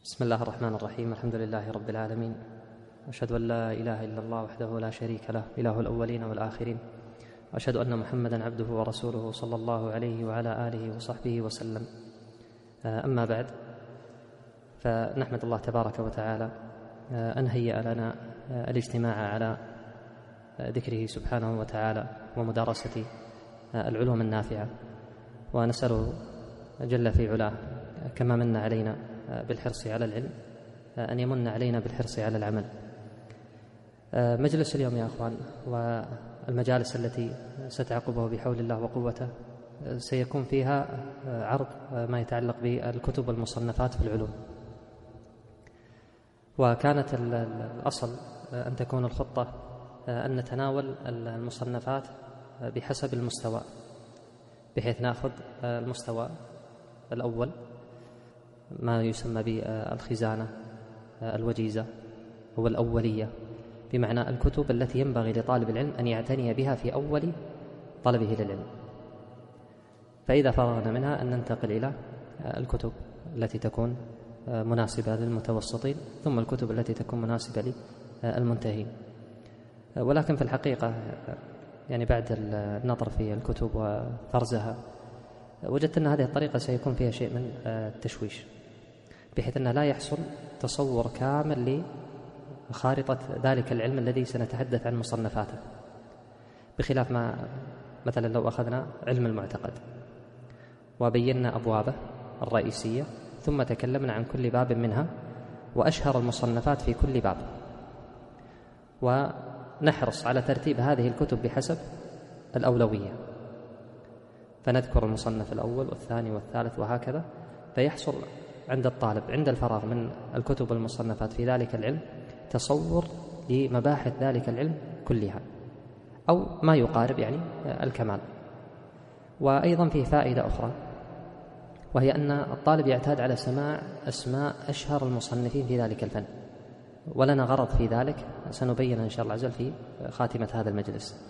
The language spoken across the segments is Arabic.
بسم الله الرحمن الرحيم. الحمد لله رب العالمين، أشهد أن لا إله إلا الله وحده لا شريك له، إله الأولين والآخرين، وأشهد أن محمدًا عبده ورسوله صلى الله عليه وعلى آله وصحبه وسلم. أما بعد، فنحمد الله تبارك وتعالى أن هيأ لنا الاجتماع على ذكره سبحانه وتعالى ومدارسة العلوم النافعة، ونسأله جل في علاه كما من علينا بالحرص على العلم أن يمن علينا بالحرص على العمل. مجلس اليوم يا أخوان والمجالس التي ستعقبه بحول الله وقوته سيكون فيها عرض ما يتعلق بالكتب والمصنفات في العلوم، وكانت الأصل أن تكون الخطة أن نتناول المصنفات بحسب المستوى، بحيث نأخذ المستوى الأول ما يسمى بالخزانة الوجيزة هو الأولية، بمعنى الكتب التي ينبغي لطالب العلم أن يعتني بها في أول طلبه للعلم. فإذا فرغنا منها أن ننتقل إلى الكتب التي تكون مناسبة للمتوسطين، ثم الكتب التي تكون مناسبة للمنتهين. ولكن في الحقيقة يعني بعد النظر في الكتب وفرزها وجدت أن هذه الطريقة سيكون فيها شيء من التشويش، بحيث أنه لا يحصل تصور كامل لخارطة ذلك العلم الذي سنتحدث عن مصنفاته، بخلاف ما مثلا لو أخذنا علم المعتقد وبينا أبوابه الرئيسية ثم تكلمنا عن كل باب منها وأشهر المصنفات في كل باب، ونحرص على ترتيب هذه الكتب بحسب الأولوية، فنذكر المصنف الأول والثاني والثالث وهكذا، فيحصل عند الطالب عند الفراغ من الكتب والمصنفات في ذلك العلم تصور لمباحث ذلك العلم كلها أو ما يقارب يعني الكمال. وأيضا فيه فائدة أخرى، وهي أن الطالب يعتاد على سماع أسماء أشهر المصنفين في ذلك الفن، ولنا غرض في ذلك سنبين إن شاء الله عز وجل في خاتمة هذا المجلس.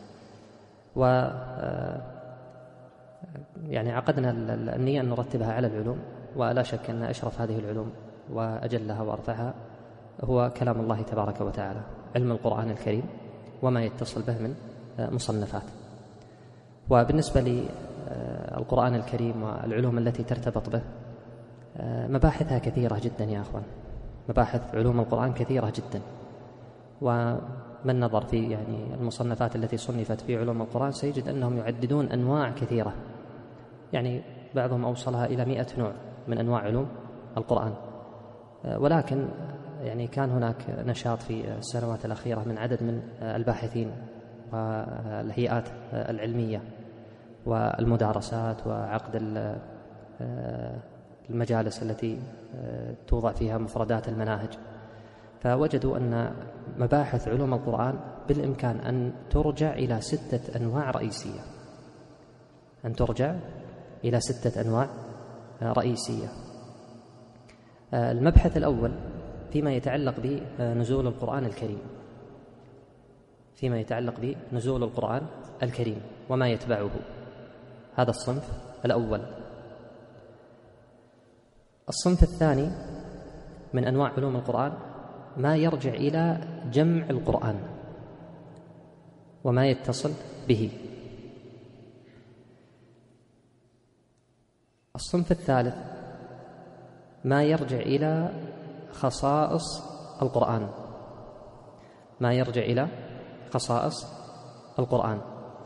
يعني عقدنا النية أن نرتبها على العلوم، ولا شك أن أشرف هذه العلوم وأجلها وأرفعها هو كلام الله تبارك وتعالى، علم القرآن الكريم وما يتصل به من مصنفات. وبالنسبة للقرآن الكريم والعلوم التي ترتبط به مباحثها كثيرة جدا يا أخوان، مباحث علوم القرآن كثيرة جدا، ومن نظر في يعني المصنفات التي صنفت في علوم القرآن سيجد أنهم يعددون أنواع كثيرة، يعني بعضهم أوصلها إلى 100 نوع من أنواع علوم القرآن. ولكن يعني كان هناك نشاط في السنوات الأخيرة من عدد من الباحثين والهيئات العلمية والمدارسات وعقد المجالس التي توضع فيها مفردات المناهج، فوجدوا أن مباحث علوم القرآن بالإمكان أن ترجع إلى 6 أنواع رئيسية، أن ترجع إلى 6 أنواع رئيسية. المبحث الأول فيما يتعلق بنزول القرآن الكريم، فيما يتعلق بنزول القرآن الكريم وما يتبعه، هذا الصنف الأول. الصنف الثاني من أنواع علوم القرآن ما يرجع إلى جمع القرآن وما يتصل به. الصنف الثالث ما يرجع إلى خصائص القرآن، ما يرجع إلى خصائص القرآن.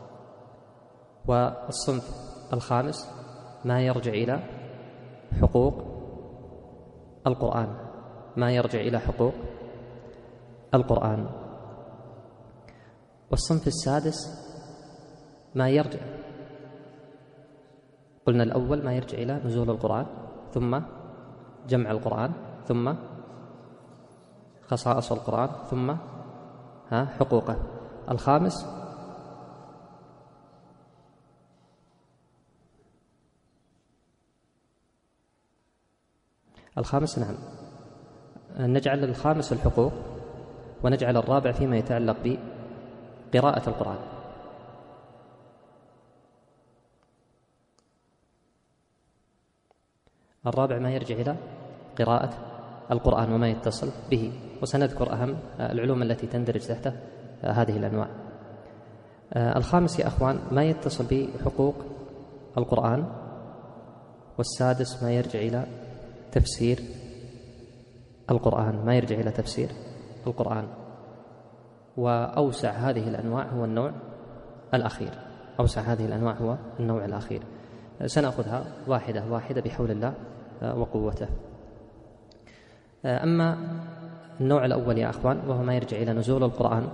والصنف الخامس ما يرجع إلى حقوق القرآن، ما يرجع إلى حقوق القرآن. والصنف السادس ما يرجع، قلنا الأول ما يرجع إلى نزول القرآن، ثم جمع القرآن، ثم خصائص القرآن، ثم حقوقه. الخامس نعم، نجعل الخامس الحقوق، ونجعل الرابع فيما يتعلق بقراءة القرآن. الرابع ما يرجع إلى قراءة القرآن وما يتصل به، وسنذكر أهم العلوم التي تندرج تحت هذه الأنواع. الخامس يا أخوان ما يتصل بحقوق القرآن، والسادس ما يرجع إلى تفسير القرآن، ما يرجع إلى تفسير القرآن. وأوسع هذه الأنواع هو النوع الأخير، أوسع هذه الأنواع هو النوع الأخير. سنأخذها واحدة واحدة بحول الله وقوته. أما النوع الأول يا أخوان وهو ما يرجع إلى نزول القرآن،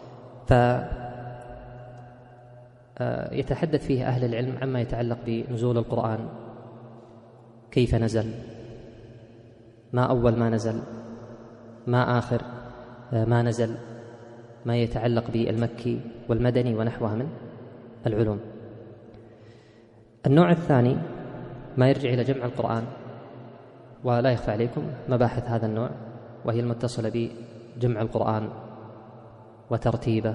فيتحدث فيه أهل العلم عما يتعلق بنزول القرآن، كيف نزل، ما أول ما نزل، ما آخر ما نزل، ما يتعلق بالمكي والمدني ونحوها من العلوم. النوع الثاني ما يرجع إلى جمع القرآن، ولا يخفى عليكم مباحث هذا النوع، وهي المتصلة بجمع القرآن وترتيبه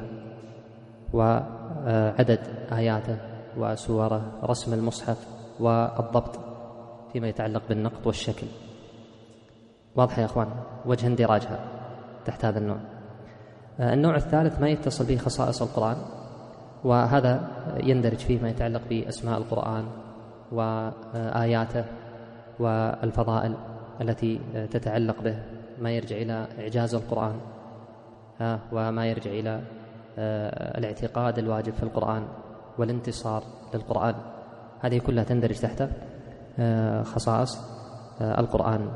وعدد آياته وسوره، رسم المصحف والضبط فيما يتعلق بالنقط والشكل. واضح يا أخوان وجه اندراجها تحت هذا النوع. النوع الثالث ما يتصل به خصائص القرآن، وهذا يندرج فيه ما يتعلق بأسماء القرآن وآياته والفضائل التي تتعلق به، ما يرجع إلى إعجاز القرآن وما يرجع إلى الاعتقاد الواجب في القرآن والانتصار للقرآن. هذه كلها تندرج تحت خصائص القرآن.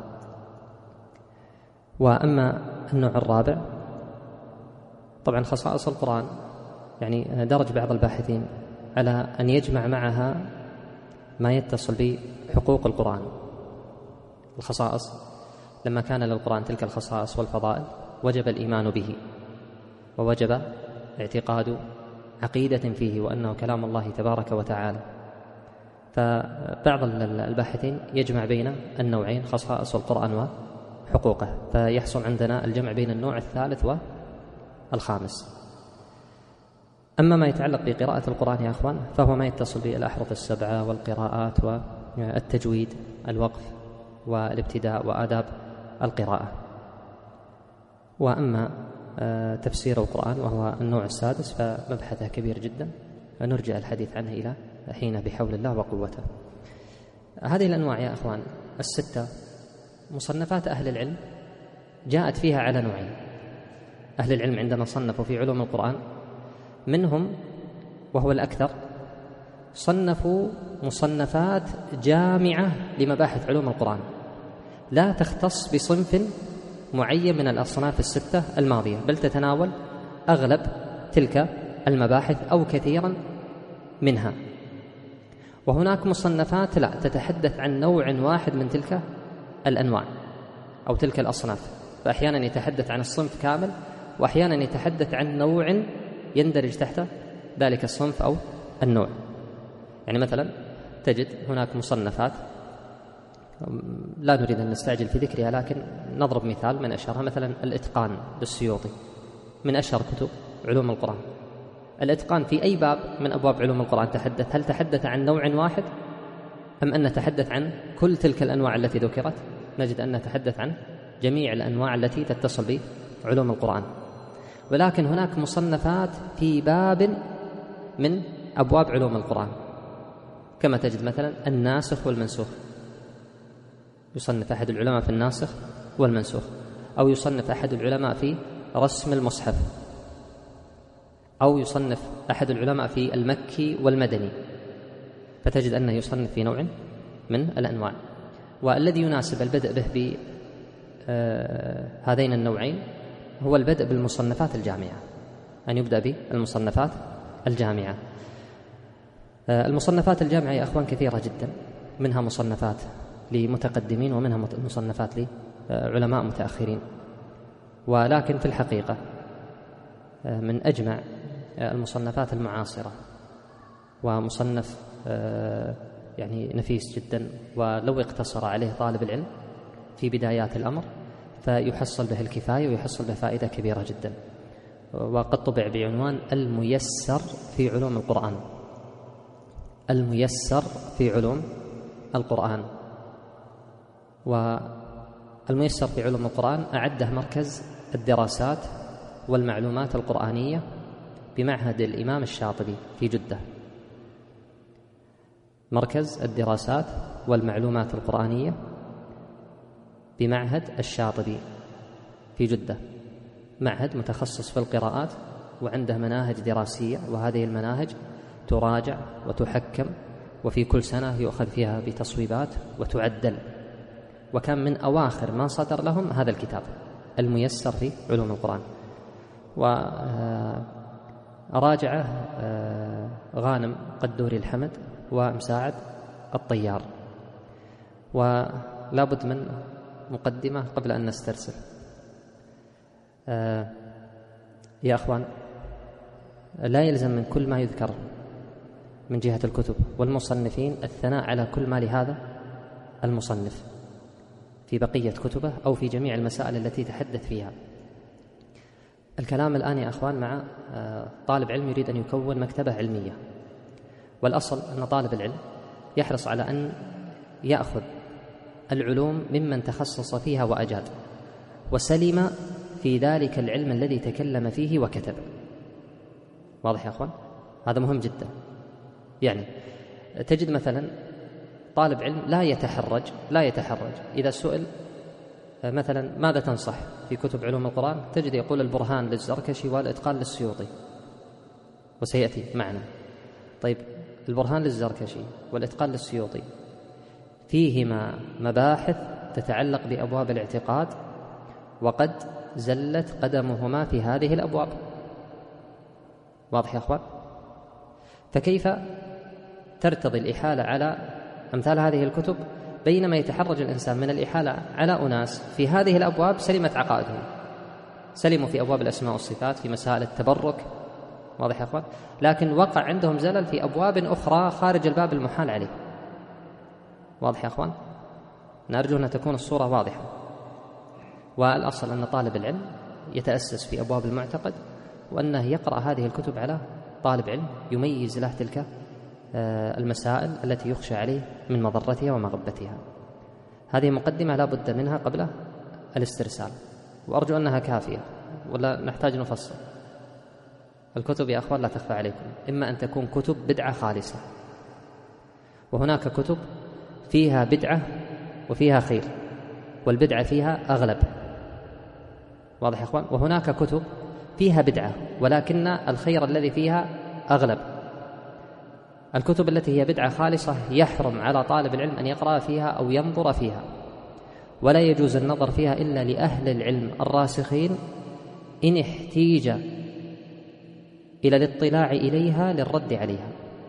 وأما النوع الرابع، طبعا خصائص القرآن يعني درج بعض الباحثين على أن يجمع معها ما يتصل بحقوق القرآن. الخصائص لما كان للقرآن تلك الخصائص والفضائل وجب الإيمان به، ووجب اعتقاد عقيدة فيه وأنه كلام الله تبارك وتعالى. فبعض الباحثين يجمع بين النوعين، خصائص القرآن وحقوقه، فيحصل عندنا الجمع بين النوع الثالث والخامس. أما ما يتعلق بقراءة القرآن يا أخوان فهو ما يتصل بالأحرف السبعة والقراءات والتجويد، الوقف والابتداء وآداب القراءة. وأما تفسير القرآن وهو النوع السادس فمبحثه كبير جدا، نرجع الحديث عنه إلى حين بحول الله وقوته. هذه الأنواع يا أخوان الستة مصنفات أهل العلم جاءت فيها على نوعين. أهل العلم عندما صنفوا في علوم القرآن منهم وهو الأكثر صنفوا مصنفات جامعة لمباحث علوم القرآن، لا تختص بصنف معين من الأصناف الستة الماضية، بل تتناول أغلب تلك المباحث أو كثيرا منها. وهناك مصنفات لا تتحدث عن نوع واحد من تلك الأنواع أو تلك الأصناف، فأحيانا يتحدث عن الصنف كامل، وأحيانا يتحدث عن نوع يندرج تحت ذلك الصنف أو النوع. يعني مثلا تجد هناك مصنفات لا نريد أن نستعجل في ذكرها، لكن نضرب مثال من أشهرها مثلا الإتقان للسيوطي، من أشهر كتب علوم القرآن. الإتقان في أي باب من أبواب علوم القرآن تحدث؟ هل تحدث عن نوع واحد أم أن نتحدث عن كل تلك الأنواع التي ذكرت؟ نجد أن نتحدث عن جميع الأنواع التي تتصل بعلوم القرآن. ولكن هناك مصنفات في باب من أبواب علوم القرآن، كما تجد مثلا الناسخ والمنسوخ، يصنف أحد العلماء في الناسخ والمنسوخ، أو يصنف أحد العلماء في رسم المصحف، أو يصنف أحد العلماء في المكي والمدني، فتجد أنه يصنف في نوع من الأنواع. والذي يناسب البدء به بهذين النوعين هو البدء بالمصنفات الجامعة، أن يبدأ بالمصنفات الجامعة. المصنفات الجامعة يا أخوان كثيرة جدا، منها مصنفات لمتقدمين ومنها مصنفات لعلماء متأخرين، ولكن في الحقيقة من أجمع المصنفات المعاصرة ومصنف يعني نفيس جدا، ولو اقتصر عليه طالب العلم في بدايات الأمر فيحصل به الكفاية ويحصل به فائدة كبيرة جدا. وقد طبع بعنوان الميسر في علوم القرآن، الميسر في علوم القرآن. الميسر في علوم القرآن أعده مركز الدراسات والمعلومات القرآنية بمعهد الإمام الشاطبي في جدة. مركز الدراسات والمعلومات القرآنية بمعهد الشاطبي في جدة، معهد متخصص في القراءات وعنده مناهج دراسية، وهذه المناهج تراجع وتحكم، وفي كل سنة يؤخذ فيها بتصويبات وتعدل. وكان من أواخر ما صدر لهم هذا الكتاب الميسر في علوم القرآن، وراجعه غانم قدوري الحمد ومساعد الطيار. ولا بد من مقدمة قبل أن نسترسل. يا أخوان، لا يلزم من كل ما يذكر من جهة الكتب والمصنفين الثناء على كل ما لهذا المصنف في بقية كتبه أو في جميع المسائل التي تحدث فيها. الكلام الآن يا أخوان مع طالب علم يريد أن يكون مكتبة علمية، والأصل أن طالب العلم يحرص على أن يأخذ العلوم ممن تخصص فيها وأجاد وسلم في ذلك العلم الذي تكلم فيه وكتب. واضح يا أخوان؟ هذا مهم جدا. يعني تجد مثلا طالب علم لا يتحرج إذا سئل مثلا ماذا تنصح في كتب علوم القرآن، تجد يقول البرهان للزركشي والإتقان للسيوطي، وسيأتي معنا. طيب، البرهان للزركشي والإتقان للسيوطي فيهما مباحث تتعلق بأبواب الاعتقاد، وقد زلت قدمهما في هذه الأبواب. واضح يا أخوان؟ فكيف ترتضي الإحالة على أمثال هذه الكتب بينما يتحرج الإنسان من الإحالة على أناس في هذه الأبواب سلمت عقائدهم، سلموا في أبواب الأسماء والصفات، في مسائل التبرك. واضح يا أخوان؟ لكن وقع عندهم زلل في أبواب أخرى خارج الباب المحال عليه. واضح يا أخوان؟ نرجو أن تكون الصورة واضحة. والأصل أن طالب العلم يتأسس في أبواب المعتقد، وأنه يقرأ هذه الكتب على طالب علم يميز له تلك المسائل التي يخشى عليه من مضرتها ومغبتها. هذه مقدمة لا بد منها قبل الاسترسال، وأرجو أنها كافية ولا نحتاج نفصل. الكتب يا أخوان لا تخفى عليكم، إما أن تكون كتب بدعة خالصة، وهناك كتب فيها بدعة وفيها خير، والبدعة فيها أغلب. واضح يا أخوان؟ وهناك كتب فيها بدعة ولكن الخير الذي فيها أغلب. الكتب التي هي بدعة خالصة يحرم على طالب العلم أن يقرأ فيها أو ينظر فيها، ولا يجوز النظر فيها إلا لأهل العلم الراسخين إن احتيج إلى الاطلاع إليها للرد عليها.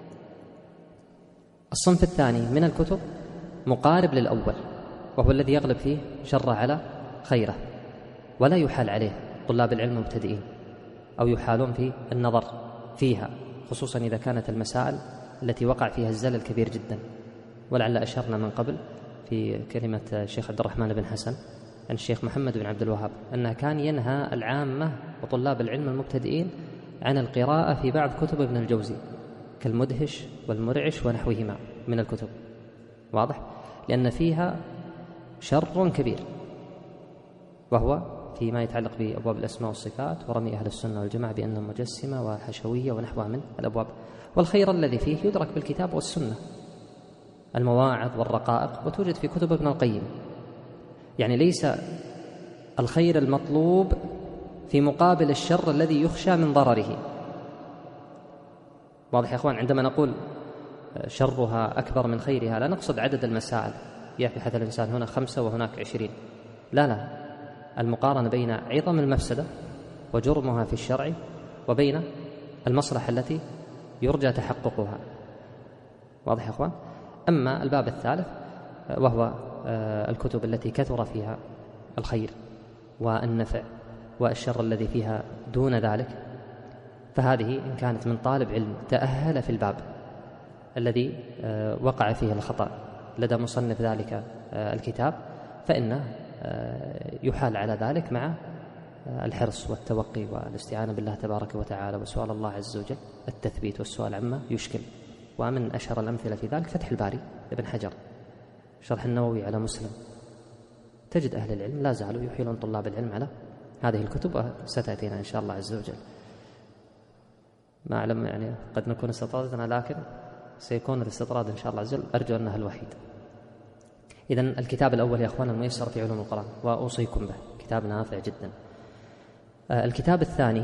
الصنف الثاني من الكتب مقارب للأول، وهو الذي يغلب فيه شر على خيره، ولا يحال عليه طلاب العلم المبتدئين، أو يحالون في النظر فيها، خصوصا إذا كانت المسائل التي وقع فيها الزلل كبير جدا. ولعل أشرنا من قبل في كلمة الشيخ عبد الرحمن بن حسن عن الشيخ محمد بن عبد الوهاب أنه كان ينهى العامة وطلاب العلم المبتدئين عن القراءة في بعض كتب ابن الجوزي كالمدهش والمرعش ونحوهما من الكتب. واضح؟ لأن فيها شر كبير، وهو فيما يتعلق بأبواب الأسماء والصفات ورمي أهل السنة والجماعة بأنهم مجسمة وحشوية ونحوها من الأبواب. والخير الذي فيه يدرك بالكتاب والسنة، المواعظ والرقائق، وتوجد في كتب ابن القيم. يعني ليس الخير المطلوب في مقابل الشر الذي يخشى من ضرره. واضح يا أخوان؟ عندما نقول شرها أكبر من خيرها لا نقصد عدد المسائل، يبحث الإنسان هنا 5 وهناك 20، لا، المقارنة بين عظم المفسدة وجرمها في الشرع وبين المصلحة التي يرجى تحققها. واضح يا أخوان؟ أما الباب الثالث وهو الكتب التي كثر فيها الخير والنفع والشر الذي فيها دون ذلك، فهذه إن كانت من طالب علم تأهل في الباب الذي وقع فيه الخطأ لدى مصنف ذلك الكتاب، فإنه يحال على ذلك مع الحرص والتوقي والاستعانة بالله تبارك وتعالى وسؤال الله عز وجل التثبيت والسؤال عما يشكل. ومن أشهر الأمثلة في ذلك فتح الباري لابن حجر، شرح النووي على مسلم، تجد أهل العلم لا زالوا يحيلون طلاب العلم على هذه الكتب، ستأتينا إن شاء الله عز وجل. ما أعلم يعني قد نكون استطردنا، لكن سيكون الاستطراد إن شاء الله عز وجل أرجو أنه الوحيد. إذن الكتاب الأول يا أخوان الميسر في علوم القرآن، وأوصيكم به، كتاب نافع جدا. الكتاب الثاني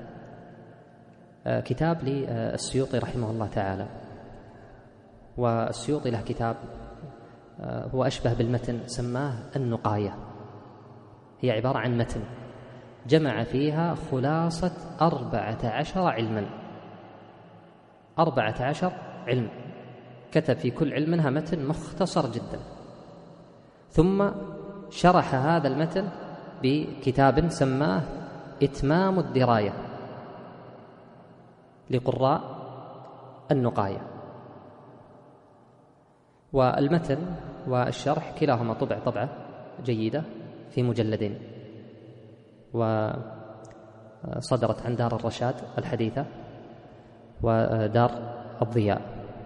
كتاب للسيوطي رحمه الله تعالى، والسيوطي له كتاب هو أشبه بالمتن سماه النقاية. هي عبارة عن متن جمع فيها خلاصة 14 علما، 14 علم، كتب في كل علم منها متن مختصر جدا، ثم شرح هذا المتن بكتاب سماه إتمام الدراية لقراء النقاية. والمتن والشرح كلاهما طبعة جيدة في مجلدين، وصدرت عن دار الرشاد الحديثة ودار الضياء.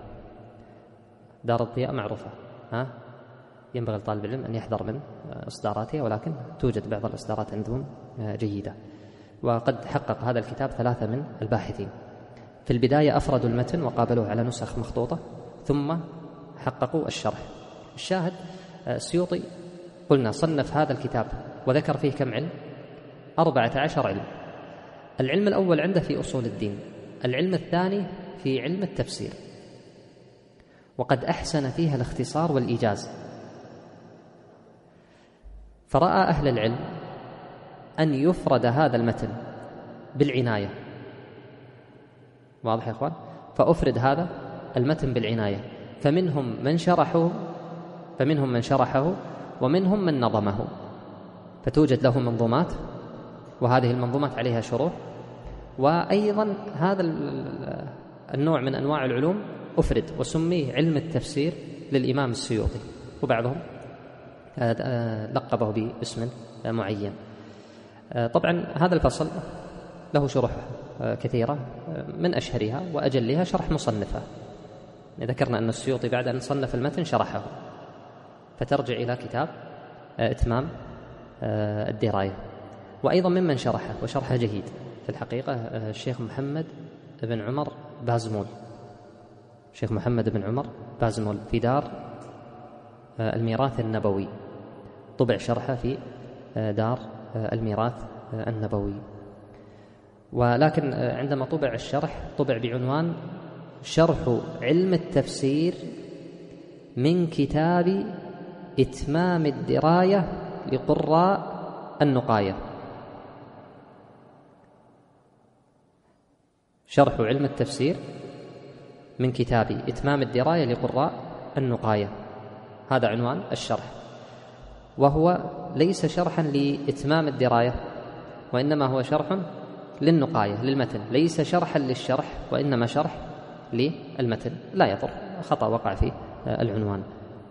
دار الضياء معروفة، ينبغي لطالب العلم أن يحذر من إصداراتها، ولكن توجد بعض الإصدارات عندهم جيدة. وقد حقق هذا الكتاب 3 من الباحثين. في البداية أفردوا المتن وقابلوه على نسخ مخطوطة، ثم حققوا الشرح. الشاهد السيوطي قلنا صنف هذا الكتاب وذكر فيه كم علم؟ 14 علم. العلم الأول عنده في أصول الدين، العلم الثاني في علم التفسير، وقد أحسن فيها الاختصار والإيجاز. فرأى أهل العلم أن يفرد هذا المتن بالعناية، واضح يا أخوان؟ فأفرد هذا المتن بالعناية، فمنهم من شرحه ومنهم من نظمه، فتوجد له منظومات، وهذه المنظومات عليها شروح. وأيضا هذا النوع من أنواع العلوم أفرد وسميه علم التفسير للإمام السيوطي، وبعضهم لقبه باسم معين. طبعا هذا الفصل له شروح كثيرة، من أشهرها وأجلها شرح مصنفه. ذكرنا أن السيوطي بعد أن صنف المتن شرحه، فترجع إلى كتاب إتمام الدراية. وأيضا ممن شرحه وشرحه جيد في الحقيقة الشيخ محمد بن عمر بازمول، الشيخ محمد بن عمر بازمول في دار الميراث النبوي، طبع شرحه في دار الميراث النبوي. ولكن عندما طبع الشرح طبع بعنوان شرح علم التفسير من كتاب إتمام الدراية لقراء النقاية. شرح علم التفسير من كتاب إتمام الدراية لقراء النقاية، هذا عنوان الشرح. وهو ليس شرحا لإتمام الدراية، وإنما هو شرح للنقاية للمتن، ليس شرحا للشرح وإنما شرح للمتن. لا يضر، خطأ وقع في العنوان.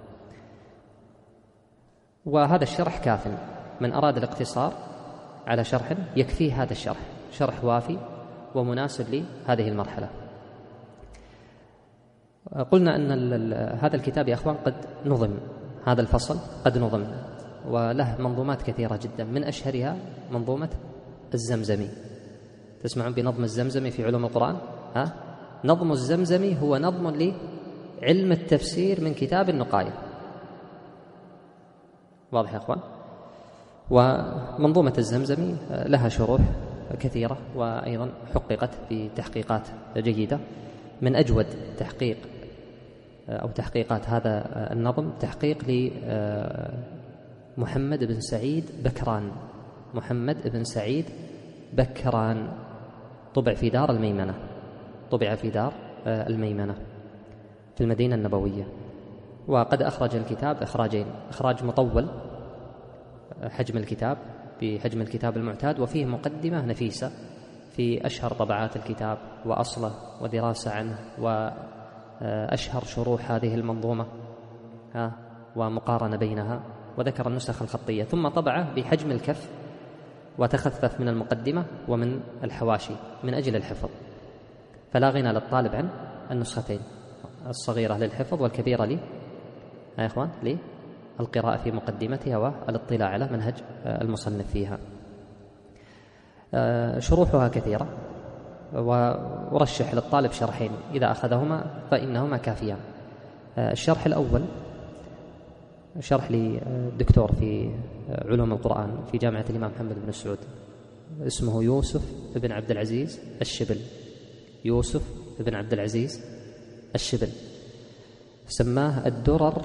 وهذا الشرح كاف، من أراد الاقتصار على شرح يكفيه هذا الشرح، شرح وافي ومناسب لهذه المرحلة. قلنا أن هذا الكتاب يا أخوان قد نظم، هذا الفصل قد نظم، وله منظومات كثيرة جدا، من أشهرها منظومة الزمزمي. تسمعون بنظم الزمزمي في علوم القرآن؟ نظم الزمزمي هو نظم لعلم التفسير من كتاب النقاية، واضح يا أخوان؟ ومنظومة الزمزمي لها شروح كثيرة، وأيضا حققت بتحقيقات جيدة. من أجود تحقيق أو تحقيقات هذا النظم تحقيق لمحمد بن سعيد بكران، محمد بن سعيد بكران، طبع في دار الميمنة، طبع في دار الميمنة في المدينة النبوية. وقد أخرج الكتاب إخراجين، إخراج مطول حجم الكتاب بحجم الكتاب المعتاد، وفيه مقدمة نفيسة في أشهر طبعات الكتاب وأصله ودراسة عنه وأشهر شروح هذه المنظومة ومقارنة بينها، وذكر النسخ الخطية، ثم طبعه بحجم الكف وتخفف من المقدمة ومن الحواشي من أجل الحفظ، فلا غنى للطالب عن النسختين، الصغيرة للحفظ والكبيرة يا إخوان القراءة في مقدمتها والاطلاع على منهج المصنف فيها. شروحها كثيرة، وأرشح للطالب شرحين إذا أخذهما فإنهما كافيان. الشرح الأول شرح للدكتور في علوم القرآن في جامعة الإمام محمد بن سعود، اسمه يوسف بن عبد العزيز الشبل، يوسف بن عبد العزيز الشبل، سماه الدرر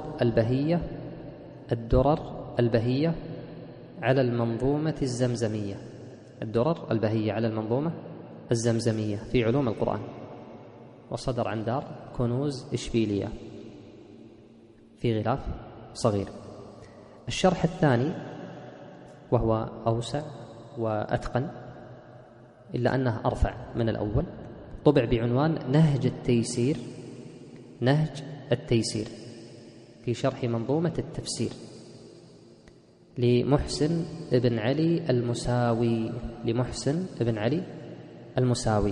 البهية على المنظومة الزمزمية، الدرر البهية على المنظومة الزمزمية في علوم القرآن، وصدر عن دار كنوز إشبيلية في غلاف صغير. الشرح الثاني وهو أوسع وأتقن إلا أنه أرفع من الأول، طبع بعنوان نهج التيسير في شرح منظومة التفسير لمحسن بن علي المساوي.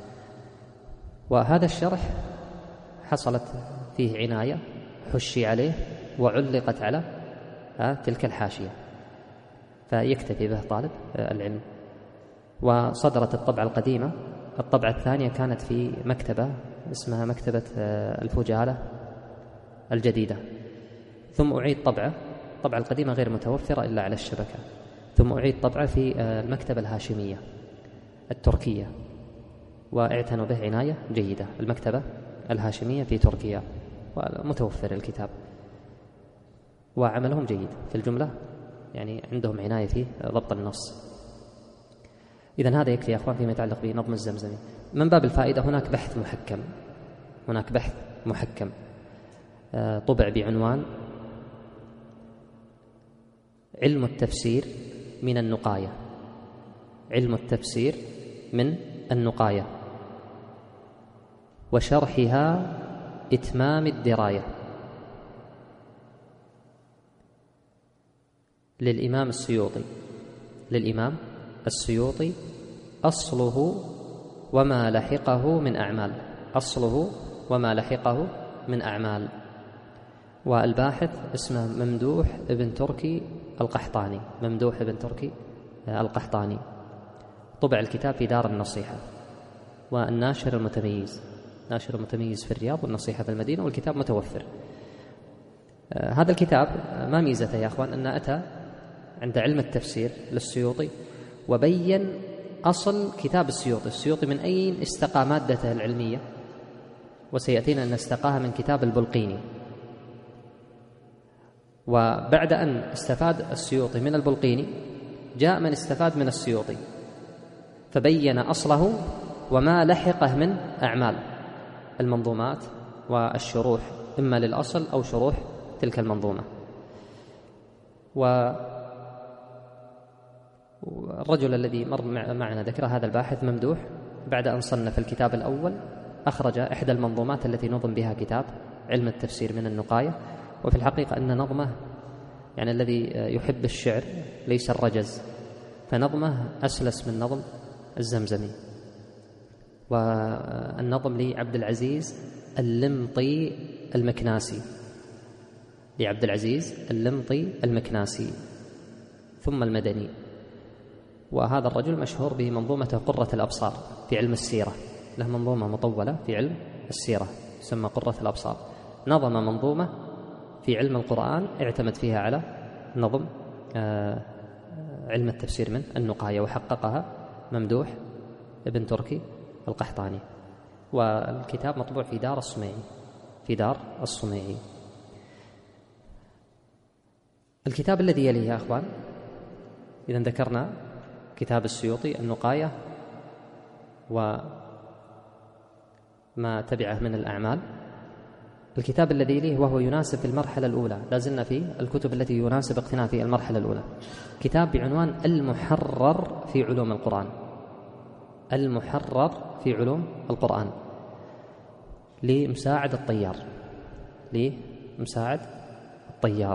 وهذا الشرح حصلت فيه عناية، حشي عليه وعلقت على تلك الحاشية، فيكتفي به طالب العلم. وصدرت الطبعة القديمة، الطبعة الثانية كانت في مكتبة اسمها مكتبة الفجالة الجديدة، ثم أعيد طبعة، الطبعة القديمة غير متوفرة إلا على الشبكة، ثم أعيد طبعة في المكتبة الهاشمية التركية، واعتنوا به عناية جيدة، المكتبة الهاشمية في تركيا، ومتوفر الكتاب وعملهم جيد في الجملة، يعني عندهم عناية في ضبط النص. إذن هذا يكفي يا أخوان فيما يتعلق بنظم الزمزمي. من باب الفائدة هناك بحث محكم طبع بعنوان علم التفسير من النقاية وشرحها إتمام الدراية، للإمام السيوطي، أصله وما لحقه من أعمال. والباحث اسمه ممدوح بن تركي القحطاني، طبع الكتاب في دار النصيحة، والناشر المتميز في الرياض، والنصيحة في المدينة، والكتاب متوفر. هذا الكتاب ما ميزته يا أخوان أن أتى عند علم التفسير للسيوطي وبين أصل كتاب السيوطي من أين استقى مادته العلمية، وسيأتينا أن استقاها من كتاب البلقيني. وبعد أن استفاد السيوطي من البلقيني جاء من استفاد من السيوطي فبين أصله وما لحقه من أعمال المنظومات والشروح، إما للأصل أو شروح تلك المنظومة. والرجل الذي مر معنا ذكر هذا الباحث ممدوح، بعد أن صنف الكتاب الأول أخرج إحدى المنظومات التي نظم بها كتاب علم التفسير من النقاية. وفي الحقيقة أن نظمه، يعني الذي يحب الشعر ليس الرجز، فنظمه أسلس من نظم الزمزمي. والنظم لعبد العزيز اللمطي المكناسي ثم المدني. وهذا الرجل مشهور بمنظومة قرة الأبصار في علم السيرة، له منظومة مطولة في علم السيرة تسمى قرة الأبصار. نظم منظومة في علم القرآن اعتمد فيها على نظم علم التفسير من النقاية، وحققها ممدوح ابن تركي القحطاني. والكتاب مطبوع في دار الصميعي. الكتاب الذي يليه يا أخوان، إذا ذكرنا كتاب السيوطي النقاية وما تبعه من الأعمال، الكتاب الذي يليه وهو يناسب في المرحلة الأولى، لازلنا في الكتب التي يناسب اقتناء في المرحلة الأولى، كتاب بعنوان المحرر في علوم القرآن لمساعد الطيار.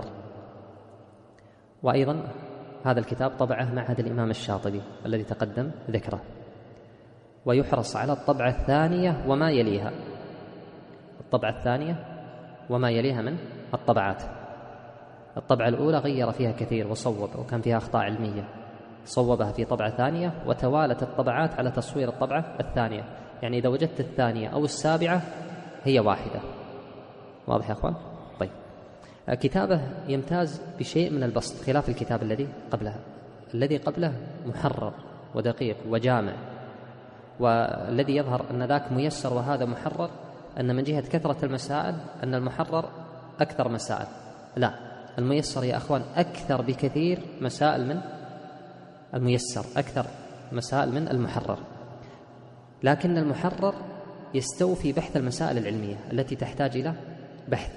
وأيضا هذا الكتاب طبعه معهد الإمام الشاطبي الذي تقدم ذكره، ويحرص على الطبعة الثانية وما يليها من الطبعات. الطبعة الأولى غير فيها كثير وصوب، وكان فيها أخطاء علمية، صوبها في طبعة ثانية، وتوالت الطبعات على تصوير الطبعة الثانية. يعني إذا وجدت الثانية أو السابعة هي واحدة. واضح يا أخوان؟ طيب، كتابه يمتاز بشيء من البسط خلاف الكتاب الذي قبلها. الذي قبله محرر ودقيق وجامع، والذي يظهر أن ذاك ميسر وهذا محرر، أن من جهة كثرة المسائل أن المحرر أكثر مسائل. لا، الميسر يا أخوان أكثر بكثير مسائل من الميسر، أكثر مسائل من المحرر، لكن المحرر يستوفي بحث المسائل العلمية التي تحتاج إلى بحث،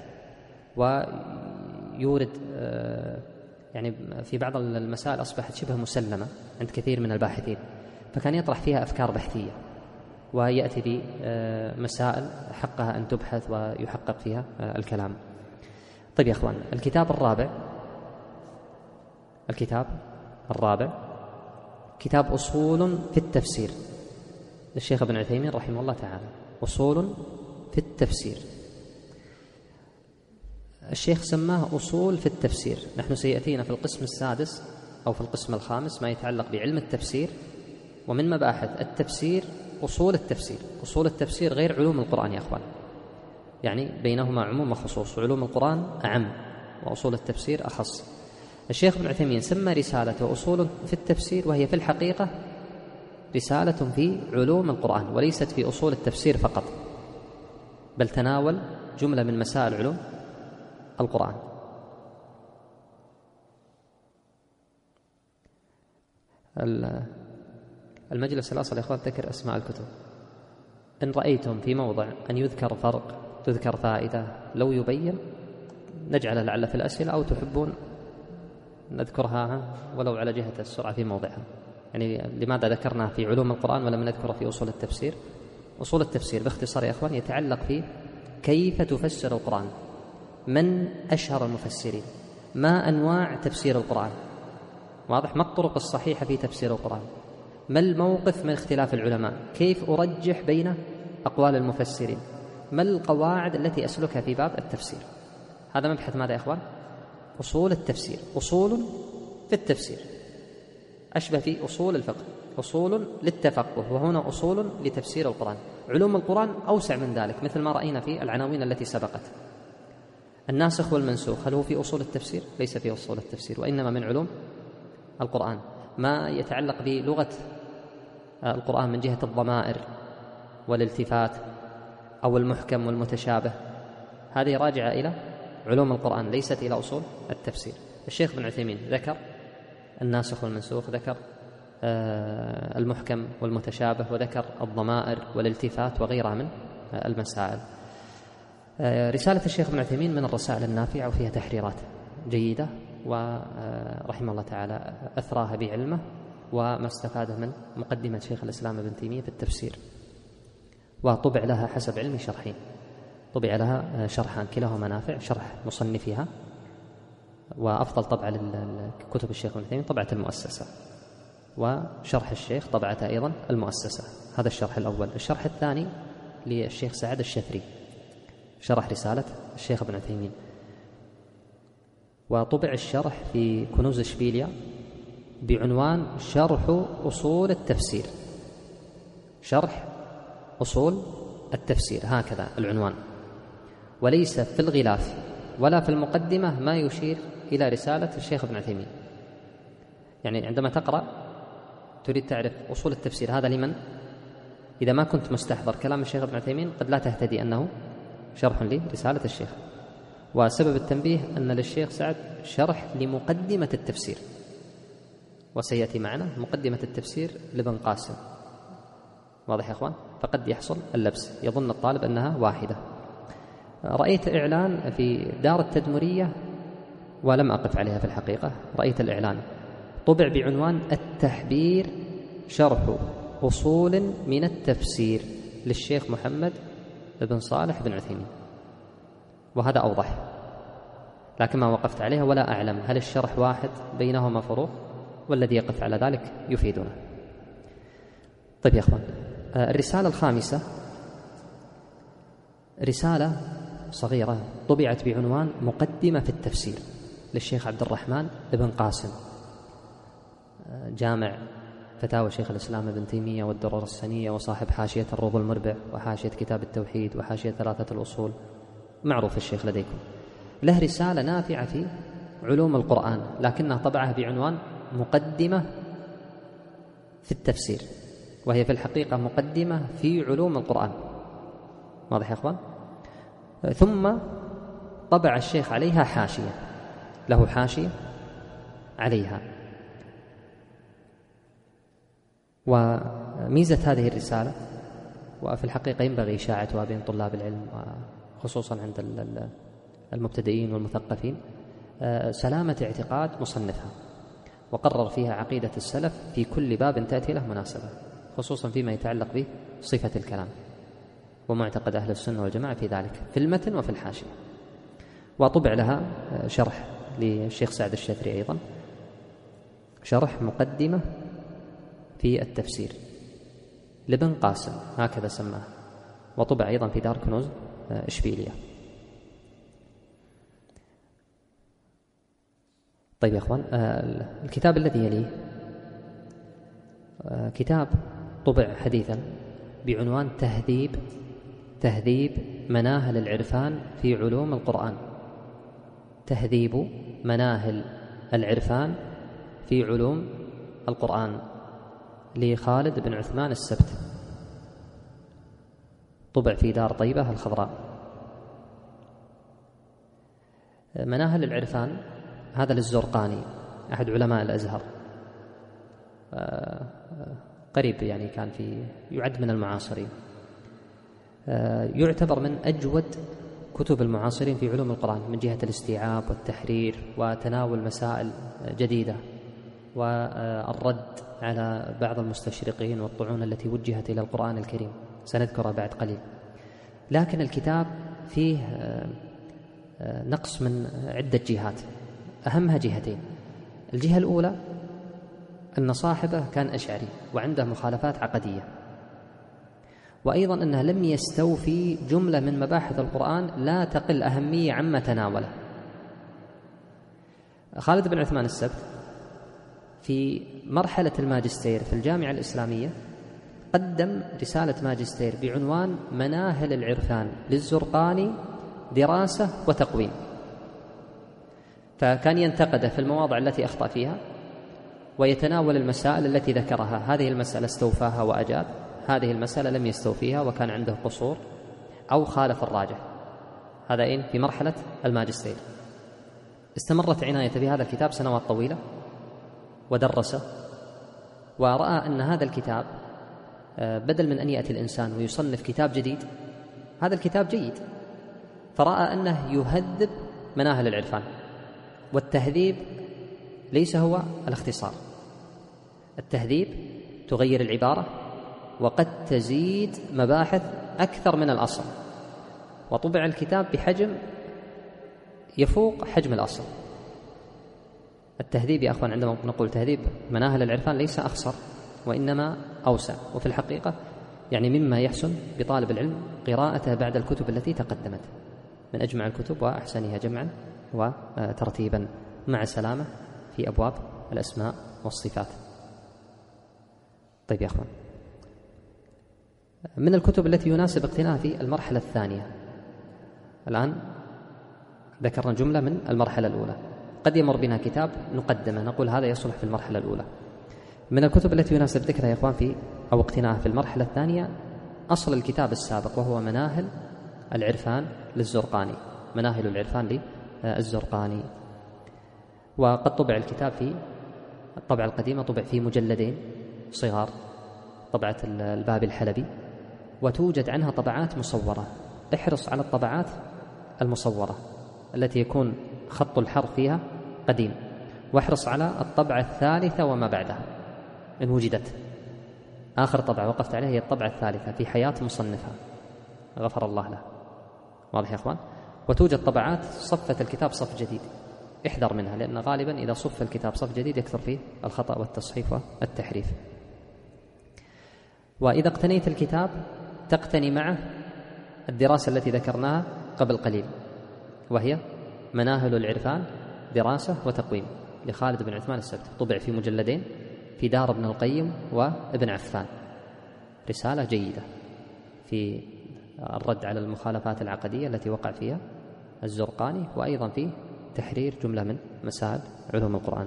ويورد يعني في بعض المسائل أصبحت شبه مسلمة عند كثير من الباحثين، فكان يطرح فيها أفكار بحثية ويأتي بمسائل حقها أن تبحث ويحقق فيها الكلام. طيب يا أخوان، الكتاب الرابع كتاب أصول في التفسير للشيخ ابن عثيمين رحمه الله تعالى. أصول في التفسير، الشيخ سماه أصول في التفسير. نحن سيأتينا في القسم السادس أو في القسم الخامس ما يتعلق بعلم التفسير، ومن مباحث التفسير أصول التفسير. أصول التفسير غير علوم القرآن يا أخوان، يعني بينهما عموم وخصوص، علوم القرآن أعم وأصول التفسير أخص. الشيخ ابن عثيمين سمى رسالته أصول في التفسير، وهي في الحقيقة رسالة في علوم القرآن وليست في أصول التفسير فقط، بل تناول جملة من مسائل علوم القرآن. المجلس الأصل يا أخوان ذكر أسماء الكتب. إن رأيتم في موضع أن يذكر فرق، تذكر فائدة، لو يبين نجعل لعل في الأسئلة، أو تحبون نذكرها ولو على جهة السرعة في موضعها. يعني لماذا ذكرنا في علوم القرآن ولم نذكره في أصول التفسير؟ أصول التفسير باختصار يا أخوان يتعلق في كيف تفسر القرآن، من أشهر المفسرين، ما أنواع تفسير القرآن، واضح، ما الطرق الصحيحة في تفسير القرآن، ما الموقف من اختلاف العلماء، كيف أرجح بين أقوال المفسرين، ما القواعد التي أسلكها في باب التفسير. هذا مبحث ماذا يا أخوان؟ أصول التفسير. أصول في التفسير أشبه في أصول الفقه، أصول للتفقه، وهنا أصول لتفسير القرآن. علوم القرآن أوسع من ذلك، مثل ما رأينا في العناوين التي سبقت. الناسخ والمنسوخ هل هو في أصول التفسير؟ ليس في أصول التفسير، وإنما من علوم القرآن. ما يتعلق بلغة القرآن من جهة الضمائر والالتفات أو المحكم والمتشابه، هذه راجعة إلى علوم القرآن ليست إلى أصول التفسير. الشيخ ابن عثيمين ذكر الناسخ والمنسوخ، ذكر المحكم والمتشابه، وذكر الضمائر والالتفات وغيرها من المسائل. رسالة الشيخ ابن عثيمين من الرسائل النافعة وفيها تحريرات جيدة، ورحمه الله تعالى أثراها بعلمه وما استفاده من مقدمة شيخ الإسلام ابن تيمية في التفسير. وطبع لها حسب علمي شرحين، طبع لها شرحان كلاهما نافع، شرح مصنفها، وأفضل طبعة لكتب الشيخ ابن تيمية طبعة المؤسسة، وشرح الشيخ طبعة أيضا المؤسسة. هذا الشرح الأول. الشرح الثاني للشيخ سعد الشثري، شرح رسالة الشيخ ابن عثيمين، وطبع الشرح في كنوز إشبيلية بعنوان شرح أصول التفسير. شرح أصول التفسير، هكذا العنوان، وليس في الغلاف ولا في المقدمة ما يشير إلى رسالة الشيخ ابن عثيمين. يعني عندما تقرأ تريد تعرف أصول التفسير هذا لمن؟ إذا ما كنت مستحضر كلام الشيخ ابن عثيمين قد لا تهتدي أنه شرح لرسالة الشيخ. وسبب التنبيه أن للشيخ سعد شرح لمقدمة التفسير، وسيأتي معنا مقدمة التفسير لابن قاسم، واضح يا أخوان؟ فقد يحصل اللبس، يظن الطالب أنها واحدة. رأيت إعلان في دار التدمرية ولم أقف عليها في الحقيقة، رأيت الإعلان طبع بعنوان التحبير شرح أصول من التفسير للشيخ محمد بن صالح بن عثيمين، وهذا أوضح، لكن ما وقفت عليها ولا أعلم هل الشرح واحد بينهما فروق، والذي يقف على ذلك يفيدنا. طيب يا أخوان، الرسالة الخامسة رسالة صغيرة طبعت بعنوان مقدمة في التفسير. للشيخ عبد الرحمن بن قاسم، جامع فتاوى شيخ الإسلام ابن تيمية والدرر السنية، وصاحب حاشية الروض المربع وحاشية كتاب التوحيد وحاشية ثلاثة الأصول، معروف الشيخ لديكم. له رسالة نافعة في علوم القرآن، لكنها طبعها بعنوان مقدمة في التفسير، وهي في الحقيقة مقدمة في علوم القرآن. واضح يا أخوان؟ ثم طبع الشيخ عليها حاشية، له حاشية عليها. وميزة هذه الرسالة، وفي الحقيقة ينبغي إشاعتها بين طلاب العلم وخصوصا عند المبتدئين والمثقفين، سلامة اعتقاد مصنفها، وقرر فيها عقيدة السلف في كل باب تأتي له مناسبة، خصوصا فيما يتعلق بصفة الكلام ومعتقد أهل السنة والجماعة في ذلك، في المتن وفي الحاشية. وطبع لها شرح للشيخ سعد الشثري أيضا، شرح مقدمة في التفسير لابن قاسم، هكذا سماه، وطبع أيضا في دار كنوز إشبيلية. طيب يا أخوان، الكتاب الذي يليه كتاب طبع حديثا بعنوان تهذيب مناهل العرفان في علوم القرآن. تهذيب مناهل العرفان في علوم القرآن لخالد بن عثمان السبت، طبع في دار طيبة الخضراء. مناهل العرفان هذا للزرقاني، أحد علماء الأزهر، قريب يعني كان يعد من المعاصرين، يعتبر من أجود كتب المعاصرين في علوم القرآن من جهة الاستيعاب والتحرير وتناول مسائل جديدة والرد على بعض المستشرقين والطعون التي وجهت إلى القرآن الكريم، سنذكرها بعد قليل. لكن الكتاب فيه نقص من عدة جهات، أهمها جهتين. الجهة الأولى أن صاحبه كان أشعري وعنده مخالفات عقدية، وأيضا أنه لم يستوفي جملة من مباحث القرآن لا تقل أهمية عما تناوله. خالد بن عثمان السبت في مرحلة الماجستير في الجامعة الإسلامية قدم رسالة ماجستير بعنوان مناهل العرفان للزرقاني دراسة وتقويم، فكان ينتقده في المواضع التي أخطأ فيها ويتناول المسائل التي ذكرها. هذه المسألة استوفاها وأجاب، هذه المسألة لم يستوفيها وكان عنده قصور أو خالف الراجح. هذا في مرحلة الماجستير. استمرت عنايته بهذا الكتاب سنوات طويلة ودرسه، ورأى أن هذا الكتاب بدل من أن يأتي الإنسان ويصنف كتاب جديد، هذا الكتاب جيد، فرأى أنه يهذب مناهل العرفان. والتهذيب ليس هو الاختصار، التهذيب تغير العبارة وقد تزيد مباحث أكثر من الأصل. وطبع الكتاب بحجم يفوق حجم الأصل. التهذيب يا أخوان، عندما نقول تهذيب مناهل العرفان ليس أخصر وإنما أوسع، وفي الحقيقة يعني مما يحسن بطالب العلم قراءته بعد الكتب التي تقدمت، من أجمع الكتب وأحسنها جمعا وترتيبا مع سلامة في أبواب الأسماء والصفات. طيب يا أخوان، من الكتب التي يناسب اقتناءها في المرحلة الثانية، الآن ذكرنا جملة من المرحلة الأولى، قد يمر بنا كتاب نقدمه نقول هذا يصلح في المرحلة الأولى. من الكتب التي يناسب ذكرها يا إخوان أو اقتناءها في المرحلة الثانية أصل الكتاب السابق، وهو مناهل العرفان للزرقاني، مناهل العرفان للزرقاني. وقد طبع الكتاب في الطبعة القديمة، طبع في مجلدين صغار، طبعة الباب الحلبي، وتوجد عنها طبعات مصورة. احرص على الطبعات المصورة التي يكون خط الحرف فيها قديم، واحرص على الطبعة الثالثة وما بعدها إن وجدت. آخر طبعة وقفت عليها هي الطبعة الثالثة في حياة مصنفها غفر الله له. واضح يا أخوان؟ وتوجد طبعات صفت الكتاب صف جديد، احذر منها، لأن غالبا إذا صف الكتاب صف جديد يكثر فيه الخطأ والتصحيف والتحريف. وإذا اقتنيت الكتاب تقتني معه الدراسة التي ذكرناها قبل قليل، وهي مناهل العرفان دراسة وتقويم لخالد بن عثمان السبتي، طبع في مجلدين في دار ابن القيم وابن عفان، رسالة جيدة في الرد على المخالفات العقدية التي وقع فيها الزرقاني، وأيضا في تحرير جملة من مسائل علوم القرآن.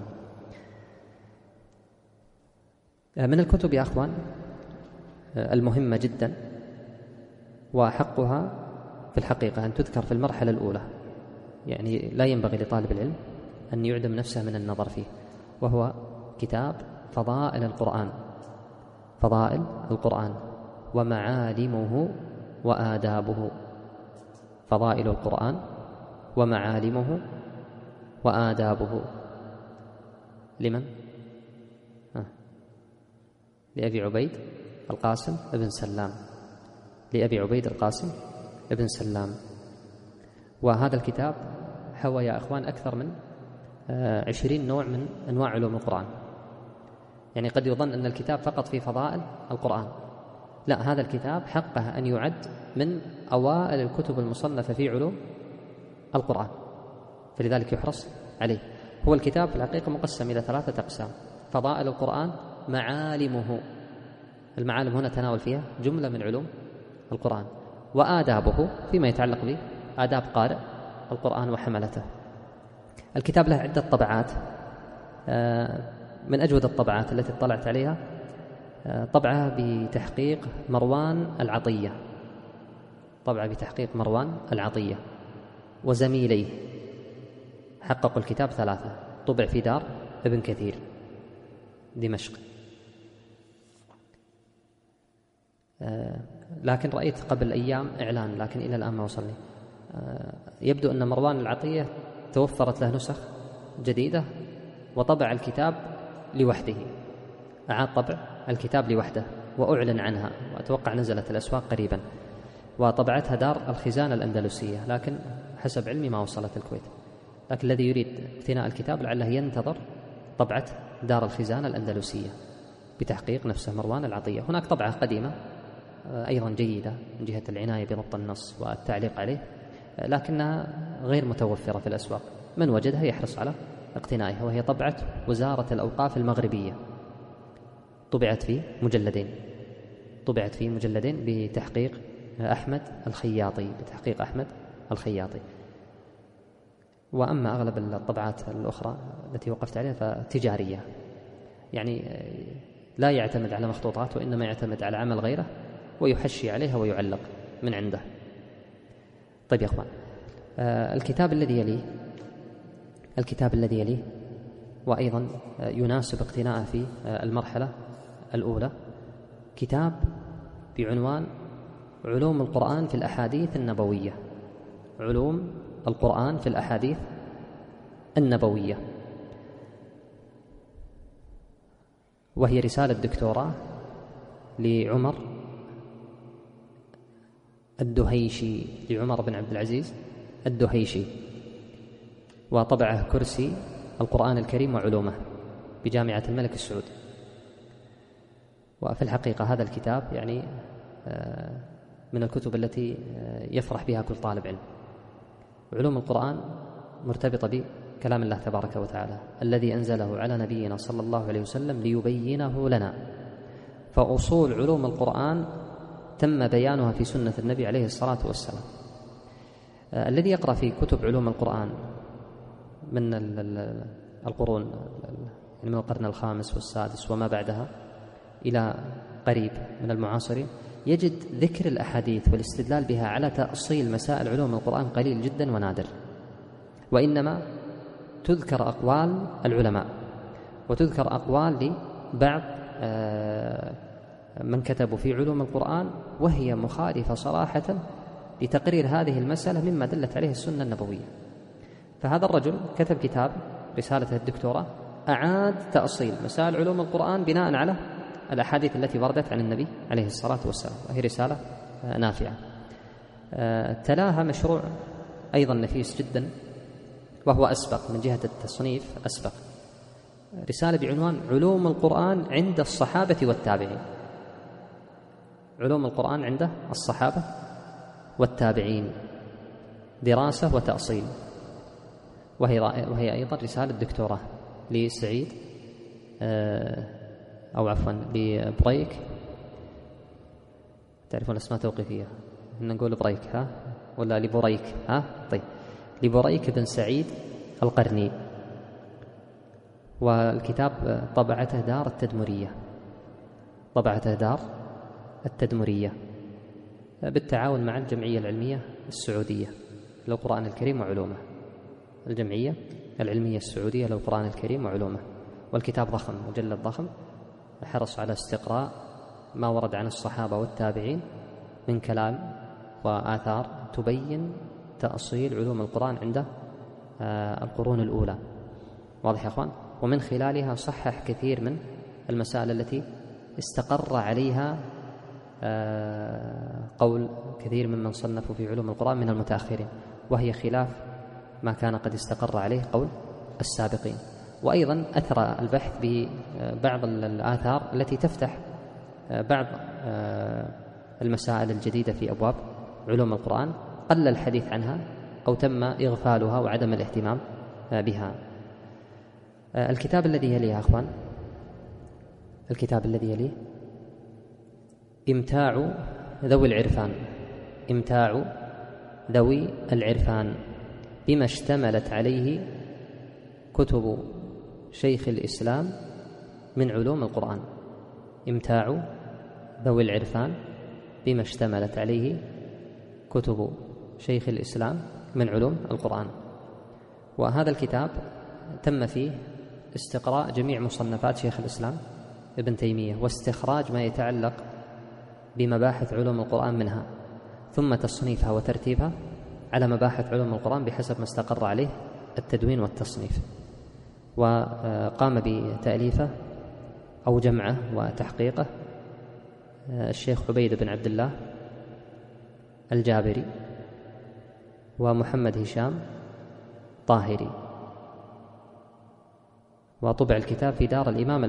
من الكتب يا أخوان المهمة جدا وحقها في الحقيقة أن تذكر في المرحلة الأولى، يعني لا ينبغي لطالب العلم أن يعدم نفسه من النظر فيه، وهو كتاب فضائل القرآن، فضائل القرآن ومعالمه وآدابه، فضائل القرآن ومعالمه وآدابه. لمن؟ لأبي عبيد القاسم ابن سلام، لأبي عبيد القاسم ابن سلام. وهذا الكتاب حوى يا أخوان أكثر من 20 نوع من أنواع علوم القرآن. يعني قد يظن أن الكتاب فقط في فضائل القرآن، لا، هذا الكتاب حقه أن يعد من أوائل الكتب المصنفة في علوم القرآن، فلذلك يحرص عليه. هو الكتاب في الحقيقة مقسم إلى 3 أقسام: فضائل القرآن، معالمه، المعالم هنا تناول فيها جملة من علوم القرآن، وآدابه فيما يتعلق بآداب قارئ القرآن وحملته. الكتاب له عدة طبعات، من أجود الطبعات التي اطلعت عليها طبعة بتحقيق مروان العطية، طبعة بتحقيق مروان العطية وزميليه، حققوا الكتاب 3، طبع في دار ابن كثير دمشق. لكن رأيت قبل أيام إعلان، لكن إلى الآن ما وصلني، يبدو أن مروان العطية توفرت له نسخ جديدة وطبع الكتاب لوحده، أعاد طبع الكتاب لوحده وأعلن عنها، وأتوقع نزلت الأسواق قريبا، وطبعتها دار الخزانة الأندلسية، لكن حسب علمي ما وصلت الكويت. لكن الذي يريد اقتناء الكتاب لعله ينتظر طبعة دار الخزانة الأندلسية بتحقيق نفسه مروان العطية. هناك طبعة قديمة أيضا جيدة من جهة العناية بضبط النص والتعليق عليه، لكنها غير متوفرة في الأسواق، من وجدها يحرص على اقتنائها، وهي طبعة وزارة الأوقاف المغربية، طبعت في مجلدين بتحقيق أحمد الخياطي. وأما أغلب الطبعات الأخرى التي وقفت عليها فتجارية، يعني لا يعتمد على مخطوطات، وإنما يعتمد على عمل غيره ويحشي عليها ويعلق من عنده. طيب يا أخوان، الكتاب الذي يليه وأيضا يناسب اقتناءه في المرحلة الأولى، كتاب بعنوان علوم القرآن في الأحاديث النبوية، علوم القرآن في الأحاديث النبوية، وهي رسالة دكتوراه لعمر الدهيشي، لعمر بن عبد العزيز الدهيشي، وطبعه كرسي القرآن الكريم وعلومه بجامعة الملك السعود. وفي الحقيقة هذا الكتاب يعني من الكتب التي يفرح بها كل طالب علم. علوم القرآن مرتبطة بكلام الله تبارك وتعالى الذي أنزله على نبينا صلى الله عليه وسلم ليبينه لنا، فأصول علوم القرآن تم بيانها في سنة النبي عليه الصلاة والسلام. الذي يقرأ في كتب علوم القرآن من القرون، يعني من القرن الخامس والسادس وما بعدها إلى قريب من المعاصرين، يجد ذكر الأحاديث والاستدلال بها على تأصيل مسائل علوم القرآن قليل جدا ونادر، وإنما تذكر أقوال العلماء وتذكر أقوال لبعض من كتبوا في علوم القرآن، وهي مخالفة صراحة لتقرير هذه المسألة مما دلت عليه السنة النبوية. فهذا الرجل كتب كتاب رسالته الدكتوراه أعاد تأصيل مسائل علوم القرآن بناء على الأحاديث التي وردت عن النبي عليه الصلاة والسلام، وهي رسالة نافعة. تلاها مشروع أيضا نفيس جدا وهو أسبق من جهة التصنيف، أسبق رسالة بعنوان علوم القرآن عند الصحابة والتابعين، علوم القرآن عند الصحابة والتابعين، دراسة وتأصيل. وهي أيضا رسالة دكتوراه لسعيد أو عفوا لبريك. تعرفون الأسماء توقيفية، نقول بريك ها ولا لبريك ها؟ طيب، لبريك بن سعيد القرني. والكتاب طبعته دار التدمرية بالتعاون مع الجمعية العلمية السعودية للقرآن الكريم وعلومه، الجمعية العلمية السعودية للقرآن الكريم وعلومه. والكتاب ضخم، مجلد ضخم، حرص على استقراء ما ورد عن الصحابة والتابعين من كلام وآثار تبين تأصيل علوم القرآن عند القرون الأولى. واضح يا أخوان؟ ومن خلالها صحح كثير من المسائل التي استقر عليها قول كثير ممن صنفوا في علوم القرآن من المتأخرين، وهي خلاف ما كان قد استقر عليه قول السابقين. وأيضا أثر البحث ببعض الآثار التي تفتح بعض المسائل الجديدة في أبواب علوم القرآن قل الحديث عنها أو تم إغفالها وعدم الاهتمام بها. الكتاب الذي يليه يا أخوان، الكتاب الذي يليه إمتاع ذوي العرفان بما اشتملت عليه كتب شيخ الإسلام من علوم القرآن. إمتاع ذوي العرفان بما اشتملت عليه كتب شيخ الإسلام من علوم القرآن. وهذا الكتاب تم فيه استقراء جميع مصنفات شيخ الإسلام ابن تيمية واستخراج ما يتعلق بمباحث علوم القرآن منها، ثم تصنيفها وترتيبها على مباحث علوم القرآن بحسب ما استقر عليه التدوين والتصنيف. وقام بتأليفه أو جمعه وتحقيقه الشيخ عبيد بن عبد الله الجابري ومحمد هشام طاهري. وطبع الكتاب في دار الإمام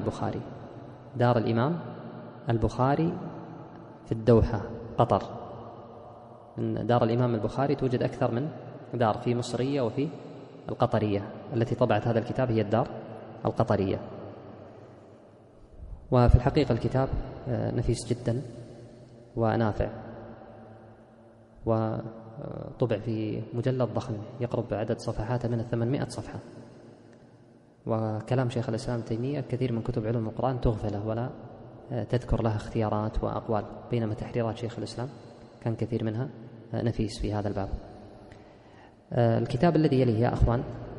البخاري في الدوحة قطر. من دار الإمام البخاري توجد أكثر من دار، في مصرية وفي القطرية. التي طبعت هذا الكتاب هي الدار القطرية. وفي الحقيقة الكتاب نفيس جدا ونافع، وطبع في مجلد ضخم يقرب عدد صفحاته من 800 صفحة. وكلام شيخ الإسلام تيمية كثير من كتب علوم القرآن تغفله ولا تذكر لها اختيارات وأقوال، بينما تحريرات شيخ الإسلام كان كثير منها نفيس في هذا الباب. الكتاب الذي يليه يا أخوان،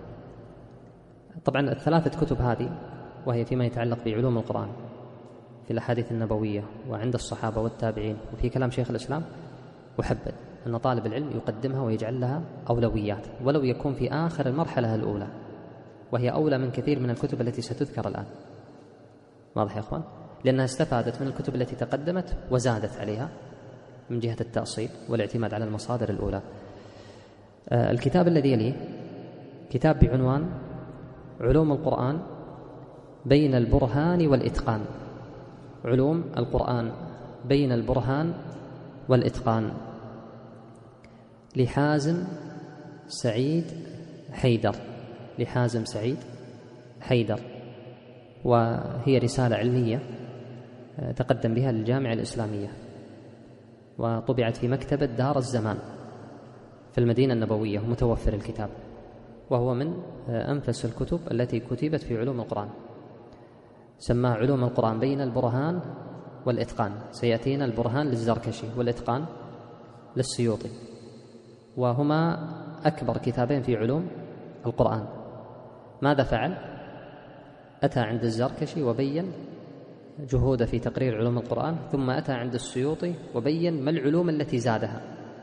طبعا الثلاثة كتب هذه وهي فيما يتعلق بعلوم القرآن في الأحاديث النبوية وعند الصحابة والتابعين وفي كلام شيخ الإسلام، وحبذ أن طالب العلم يقدمها ويجعل لها أولويات، ولو يكون في آخر المرحلة الأولى، وهي أولى من كثير من الكتب التي ستذكر الآن. واضح يا أخوان؟ لأنها استفادت من الكتب التي تقدمت وزادت عليها من جهة التأصيل والاعتماد على المصادر الأولى. الكتاب الذي يليه كتاب بعنوان علوم القرآن بين البرهان والإتقان. علوم القرآن بين البرهان والإتقان، لحازم سعيد حيدر. وهي رسالة علمية تقدم بها للجامعة الإسلامية، وطبعت في مكتبة دار الزمان في المدينة النبوية، ومتوفر الكتاب، وهو من أنفس الكتب التي كتبت في علوم القرآن. سماه علوم القرآن بين البرهان والإتقان. سيأتينا البرهان للزركشي والإتقان للسيوطي، وهما أكبر كتابين في علوم القرآن. ماذا فعل؟ أتى عند الزركشي وبين جهوده في تقرير علوم القرآن، ثم أتى عند السيوطي وبين ما العلوم التي زادها،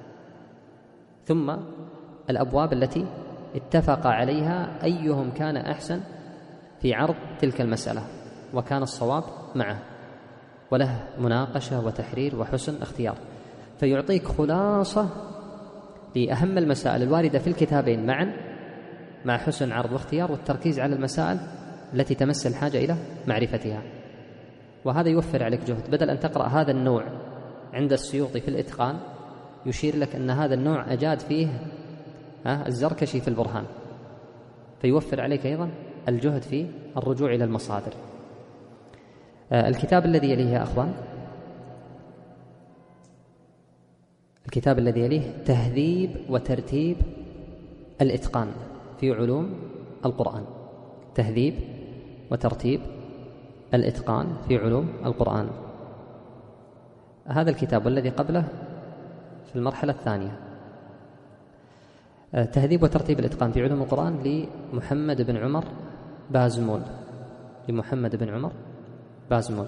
ثم الأبواب التي اتفق عليها أيهم كان أحسن في عرض تلك المسألة، وكان الصواب معه، وله مناقشة وتحرير وحسن اختيار. فيعطيك خلاصة لأهم المسائل الواردة في الكتابين معا، مع حسن عرض واختيار والتركيز على المسائل التي تمس الحاجة إلى معرفتها. وهذا يوفر عليك جهد، بدل أن تقرأ هذا النوع عند السيوطي في الإتقان يشير لك أن هذا النوع أجاد فيه الزركشي في البرهان، فيوفر عليك أيضا الجهد في الرجوع إلى المصادر. الكتاب الذي يليه يا أخوان، الكتاب الذي يليه تهذيب وترتيب الإتقان في علوم القرآن. تهذيب وترتيب الإتقان في علوم القرآن. هذا الكتاب والذي قبله في المرحلة الثانية. تهذيب وترتيب الإتقان في علوم القرآن لمحمد بن عمر بازمول. لمحمد بن عمر بازمول.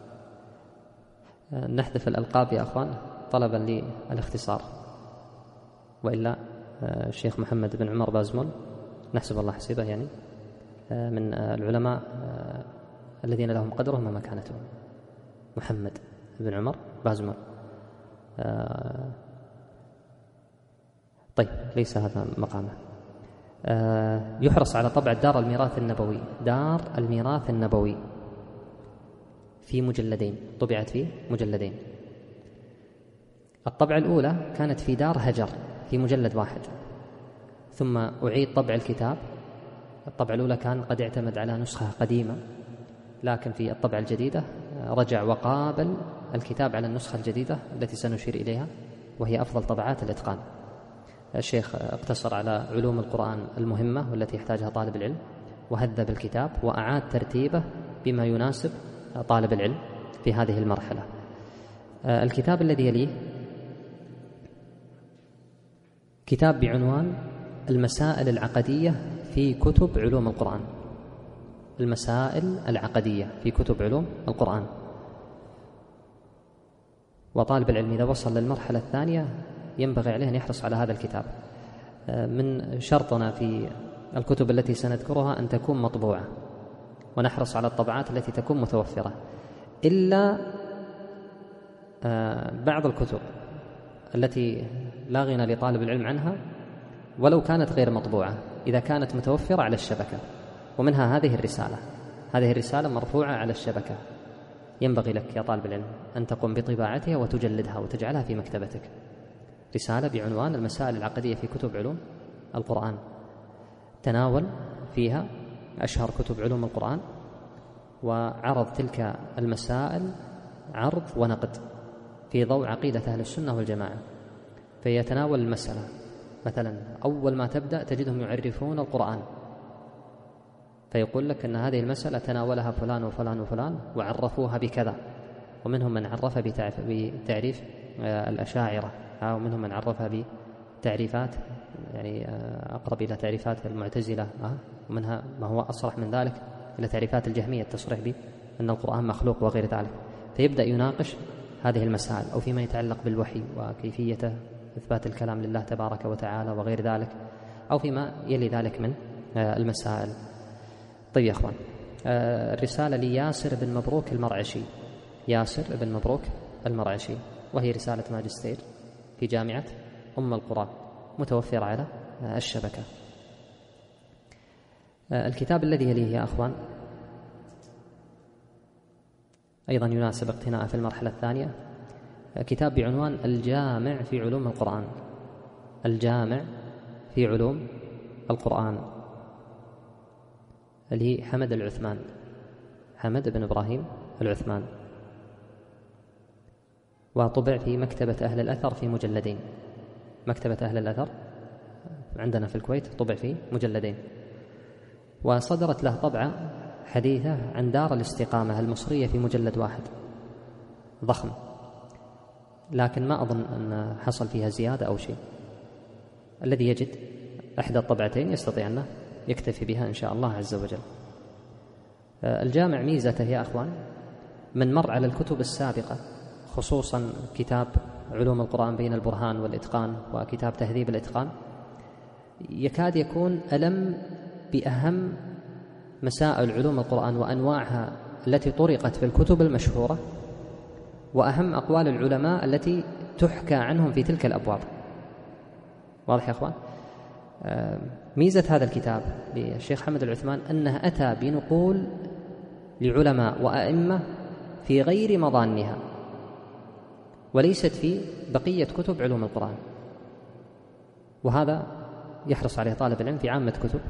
نحذف الألقاب يا أخوان طلبا للاختصار، وإلا الشيخ محمد بن عمر بازمول نحسب الله حسيبه، يعني من العلماء الذين لهم قدرهم ومكانتهم. محمد بن عمر بازمول. طيب ليس هذا مقامه. يحرص على طبع دار الميراث النبوي. دار الميراث النبوي في مجلدين، طبعت في مجلدين. الطبعة الأولى كانت في دار هجر في مجلد واحد، ثم أعيد طبع الكتاب. الطبعة الأولى كان قد اعتمد على نسخة قديمة، لكن في الطبعة الجديدة رجع وقابل الكتاب على النسخة الجديدة التي سنشير إليها، وهي أفضل طبعات الإتقان. الشيخ اقتصر على علوم القرآن المهمة والتي يحتاجها طالب العلم، وهذب الكتاب وأعاد ترتيبه بما يناسب طالب العلم في هذه المرحلة. الكتاب الذي يليه كتاب بعنوان المسائل العقدية في كتب علوم القرآن. المسائل العقدية في كتب علوم القرآن. وطالب العلم إذا وصل للمرحلة الثانية ينبغي عليه أن يحرص على هذا الكتاب. من شرطنا في الكتب التي سنذكرها أن تكون مطبوعة، ونحرص على الطبعات التي تكون متوفرة، إلا بعض الكتب التي لا غنى لطالب العلم عنها ولو كانت غير مطبوعة إذا كانت متوفرة على الشبكة، ومنها هذه الرسالة. هذه الرسالة مرفوعة على الشبكة، ينبغي لك يا طالب العلم أن تقوم بطباعتها وتجلدها وتجعلها في مكتبتك. رسالة بعنوان المسائل العقدية في كتب علوم القرآن، تناول فيها أشهر كتب علوم القرآن وعرض تلك المسائل عرض ونقد في ضوء عقيدة أهل السنة والجماعة. فيتناول المسألة مثلا أول ما تبدأ تجدهم يعرفون القرآن، فيقول لك أن هذه المسألة تناولها فلان وفلان وفلان وعرفوها بكذا، ومنهم من عرف بتعريف الأشاعرة، ومنهم من عرفها بتعريفات يعني أقرب إلى تعريفات المعتزلة، ومنها ما هو أصرح من ذلك إلى تعريفات الجهمية، التصريح بأن القرآن مخلوق وغير ذلك. فيبدأ يناقش هذه المسائل، أو فيما يتعلق بالوحي وكيفية إثبات الكلام لله تبارك وتعالى وغير ذلك، أو فيما يلي ذلك من المسائل. طيب يا أخوان، الرسالة لياسر بن مبروك المرعشي. ياسر بن مبروك المرعشي، وهي رسالة ماجستير في جامعة أم القرى، متوفرة على الشبكة. الكتاب الذي يليه يا أخوان أيضا يناسب اقتناءه في المرحلة الثانية، كتاب بعنوان الجامع في علوم القرآن. الجامع في علوم القرآن لحمد العثمان، حمد بن إبراهيم العثمان، وطبع في مكتبة أهل الأثر في مجلدين. مكتبة أهل الأثر عندنا في الكويت طبع في مجلدين. وصدرت له طبعة حديثة عن دار الاستقامة المصرية في مجلد واحد ضخم، لكن ما أظن أن حصل فيها زيادة أو شيء. الذي يجد أحدى الطبعتين يستطيع أنه يكتفي بها إن شاء الله عز وجل. الجامع ميزته يا أخوان، من مر على الكتب السابقة خصوصا كتاب علوم القرآن بين البرهان والإتقان وكتاب تهذيب الإتقان، يكاد يكون ألم بأهم مسائل علوم القرآن وأنواعها التي طرقت في الكتب المشهورة، وأهم أقوال العلماء التي تحكى عنهم في تلك الأبواب. واضح يا أخوان؟ ميزة هذا الكتاب للشيخ حمد العثمان أنه أتى بنقول لعلماء وأئمة في غير مظانها، وليست في بقية كتب علوم القرآن، وهذا يحرص عليه طالب العلم في عامة كتب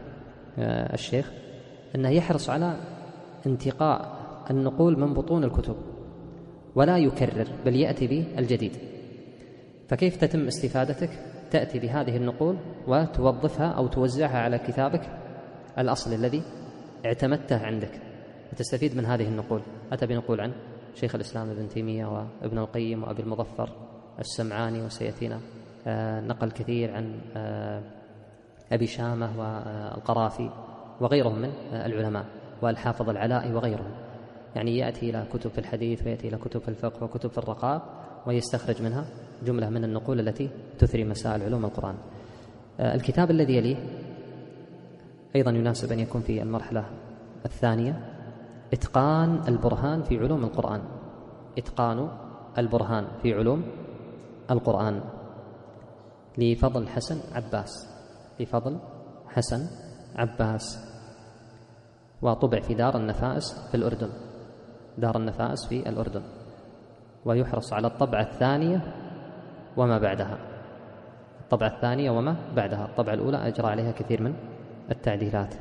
الشيخ أنه يحرص على انتقاء النقول من بطون الكتب ولا يكرر، بل يأتي بالجديد. فكيف تتم استفادتك؟ تأتي بهذه النقول وتوظفها أو توزعها على كتابك الأصل الذي اعتمدته عندك، وتستفيد من هذه النقول. أتى بنقول عن شيخ الإسلام ابن تيمية وابن القيم وأبي المظفر السمعاني، وسيأتينا نقل كثير عن أبي شامة والقرافي وغيرهم من العلماء، والحافظ العلائي وغيرهم. يعني يأتي إلى كتب في الحديث ويأتي إلى كتب في الفقه وكتب في الرقاق، ويستخرج منها جملة من النقول التي تثري مسائل علوم القرآن. الكتاب الذي يليه أيضا يناسب أن يكون في المرحلة الثانية، إتقان البرهان في علوم القرآن. إتقان البرهان في علوم القرآن لفضل حسن عباس، لفضل حسن عباس، وطبع في دار النفائس في الأردن، دار النفائس في الأردن، ويحرص على الطبعة الثانية وما بعدها. الطبعة الثانية وما بعدها، الطبعة الأولى أجرى عليها كثير من التعديلات.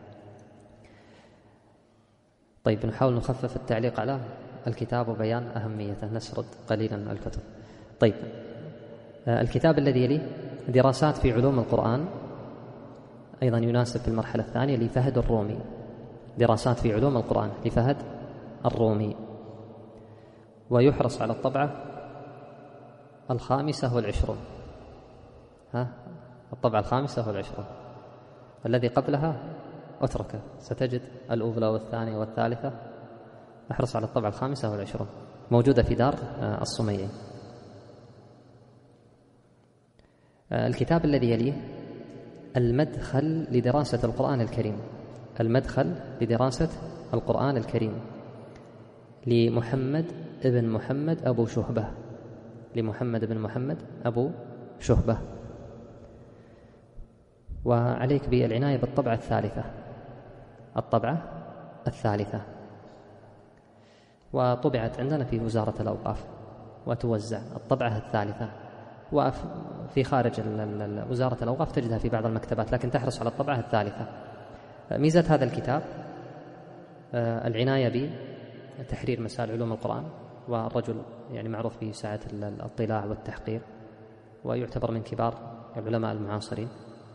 طيب، نحاول نخفف التعليق على الكتاب وبيان أهميته، نسرد قليلا الكتب. طيب، الكتاب الذي يليه دراسات في علوم القرآن، أيضا يناسب في المرحلة الثانية، لفهد الرومي. دراسات في علوم القرآن لفهد الرومي، ويحرص على الطبعة 25. الطبعة 25، الذي قبلها أتركه، ستجد الأولى والثانية والثالثة. احرص على الطبعة 25، موجودة في دار الصميعي. الكتاب الذي يليه المدخل لدراسة القرآن الكريم. المدخل لدراسة القرآن الكريم لمحمد ابن محمد أبو شهبة، لمحمد بن محمد أبو شهبة. وعليك بالعناية بالطبعة الثالثة، الطبعة الثالثة، وطبعت عندنا في وزارة الأوقاف وتوزع الطبعة الثالثة، وفي خارج وزارة الأوقاف تجدها في بعض المكتبات، لكن تحرص على الطبعة الثالثة. ميزة هذا الكتاب العناية بتحرير مسائل علوم القرآن، والرجل يعني معروف بسعة الاطلاع والتحقيق، ويعتبر من كبار العلماء المعاصرين،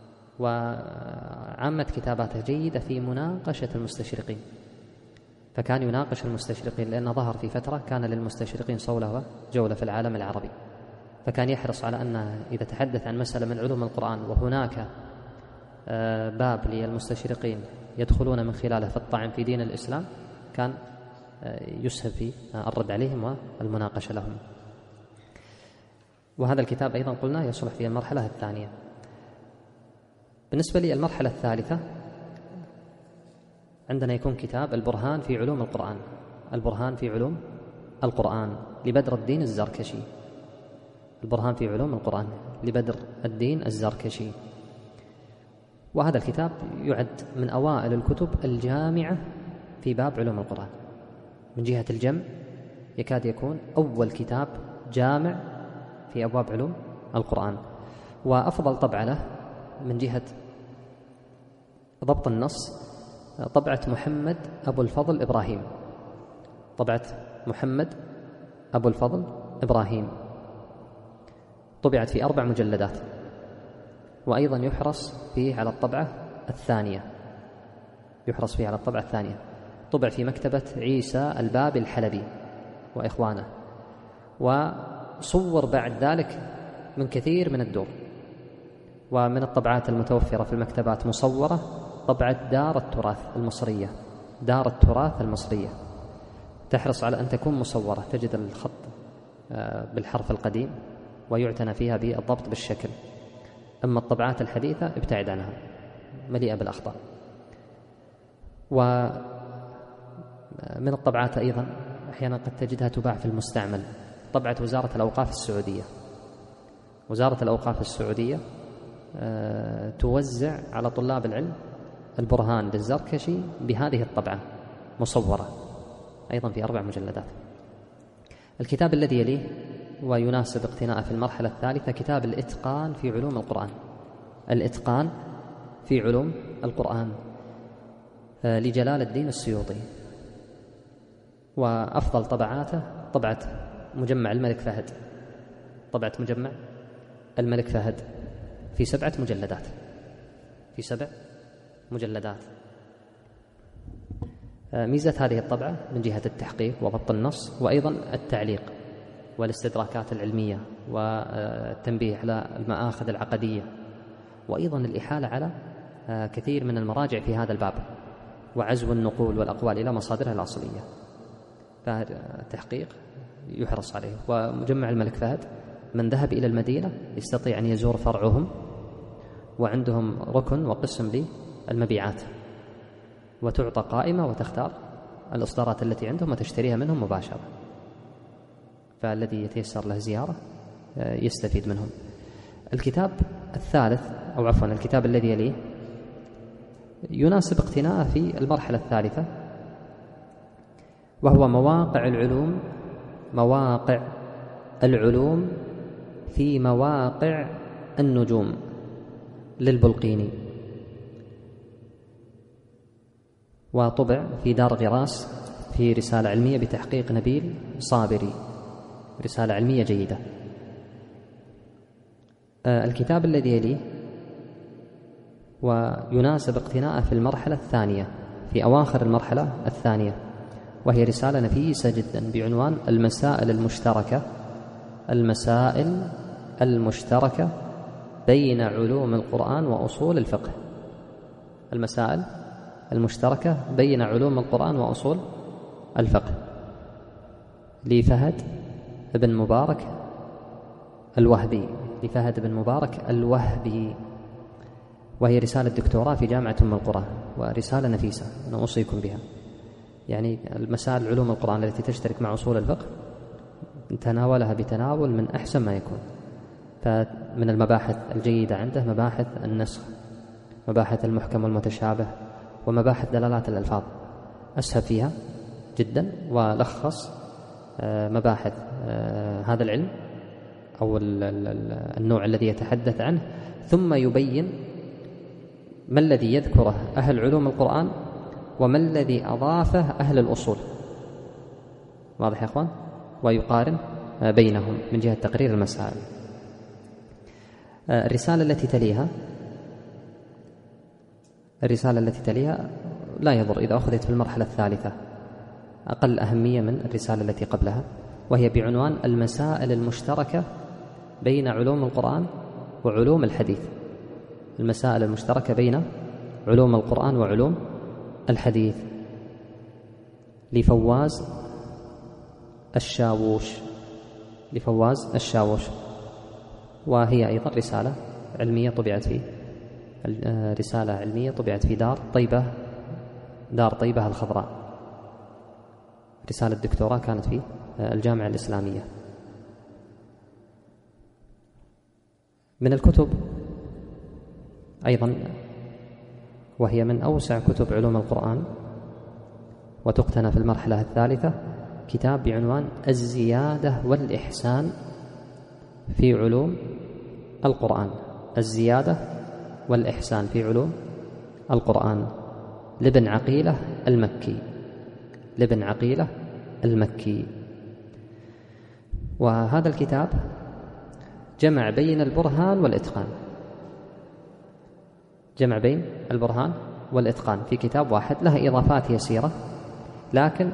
وعامة كتاباته جيدة في مناقشة المستشرقين. فكان يناقش المستشرقين، لأن ظهر في فترة كان للمستشرقين صولة وجولة في العالم العربي، فكان يحرص على أن إذا تحدث عن مسألة من علوم القرآن وهناك باب للمستشرقين يدخلون من خلاله في الطعن في دين الإسلام، كان يسهب في الرد عليهم والمناقشة لهم. وهذا الكتاب أيضا قلنا يصلح في المرحلة الثانية. بالنسبة للمرحلة الثالثة عندنا يكون كتاب البرهان في علوم القرآن. البرهان في علوم القرآن لبدر الدين الزركشي. البرهان في علوم القرآن لبدر الدين الزركشي. وهذا الكتاب يعد من أوائل الكتب الجامعة في باب علوم القرآن. من جهة الجمع يكاد يكون أول كتاب جامع في أبواب علوم القرآن. وأفضل طبعة له من جهة ضبط النص طبعة محمد أبو الفضل إبراهيم. طبعة محمد أبو الفضل إبراهيم طبعت في 4 مجلدات. وأيضا يحرص فيه على الطبعة الثانية، يحرص فيه على الطبعة الثانية. طبع في مكتبة عيسى الباب الحلبي وإخوانه، وصور بعد ذلك من كثير من الدور. ومن الطبعات المتوفرة في المكتبات مصورة طبعة دار التراث المصرية. دار التراث المصرية تحرص على أن تكون مصورة، تجد الخط بالحرف القديم ويعتنى فيها بالضبط بالشكل. أما الطبعات الحديثة ابتعد عنها، مليئة بالأخطاء. ومن الطبعات أيضا أحيانا قد تجدها تباع في المستعمل طبعة وزارة الأوقاف السعودية. وزارة الأوقاف السعودية توزع على طلاب العلم البرهان للزركشي بهذه الطبعة مصورة أيضا في 4 مجلدات. الكتاب الذي يليه ويناسب اقتناءه في المرحلة الثالثة كتاب الإتقان في علوم القرآن. الإتقان في علوم القرآن لجلال الدين السيوطي، وأفضل طبعاته طبعة مجمع الملك فهد، طبعة مجمع الملك فهد في 7 مجلدات، في 7 مجلدات. ميزة هذه الطبعة من جهة التحقيق وضبط النص، وأيضا التعليق والاستدراكات العلمية والتنبيه على المآخذ العقدية، وأيضا الإحالة على كثير من المراجع في هذا الباب، وعزو النقول والأقوال إلى مصادرها الأصلية. فالتحقيق يحرص عليه. ومجمع الملك فهد من ذهب إلى المدينة يستطيع أن يزور فرعهم، وعندهم ركن وقسم للمبيعات، وتعطى قائمة وتختار الإصدارات التي عندهم وتشتريها منهم مباشرة، فالذي يتيسر له زيارة يستفيد منهم. الكتاب الثالث، أو عفوا الكتاب الذي يليه، يناسب اقتناءه في المرحلة الثالثة، وهو مواقع العلوم في مواقع النجوم للبلقيني، وطبع في دار غراس في رسالة علمية بتحقيق نبيل صابري، رسالة علمية جيدة. الكتاب الذي يليه ويناسب اقتناءه في المرحلة الثانية، في أواخر المرحلة الثانية، وهي رسالة نفيسة جدا بعنوان المسائل المشتركة بين علوم القرآن وأصول الفقه. المسائل المشتركة بين علوم القرآن وأصول الفقه لفهد بن مبارك الوهبي، وهي رسالة دكتوراه في جامعة أم القرى، ورسالة نفيسة أنا أوصيكم بها. يعني المسائل علوم القرآن التي تشترك مع أصول الفقه تناولها بتناول من أحسن ما يكون. فمن المباحث الجيدة عنده مباحث النسخ، مباحث المحكم والمتشابه، ومباحث دلالات الألفاظ، أسهب فيها جدا، ولخص مباحث هذا العلم أو النوع الذي يتحدث عنه، ثم يبين ما الذي يذكره أهل علوم القرآن وما الذي أضافه أهل الأصول. واضح يا أخوان؟ ويقارن بينهم من جهة تقرير المسائل. الرسالة التي تليها لا يضر إذا أخذت في المرحلة الثالثة، أقل أهمية من الرسالة التي قبلها، وهي بعنوان المسائل المشتركة بين علوم القرآن وعلوم الحديث. المسائل المشتركة بين علوم القرآن وعلوم الحديث لفواز الشاووش، وهي أيضا رسالة علمية طبعت في دار طيبة الخضراء. رسالة دكتوراه كانت في الجامعة الإسلامية. من الكتب أيضا، وهي من أوسع كتب علوم القرآن وتقتنى في المرحلة الثالثة، كتاب بعنوان الزيادة والإحسان في علوم القرآن. الزيادة والإحسان في علوم القرآن لابن عقيلة المكي. وهذا الكتاب جمع بين البرهان والإتقان في كتاب واحد، لها إضافات يسيرة، لكن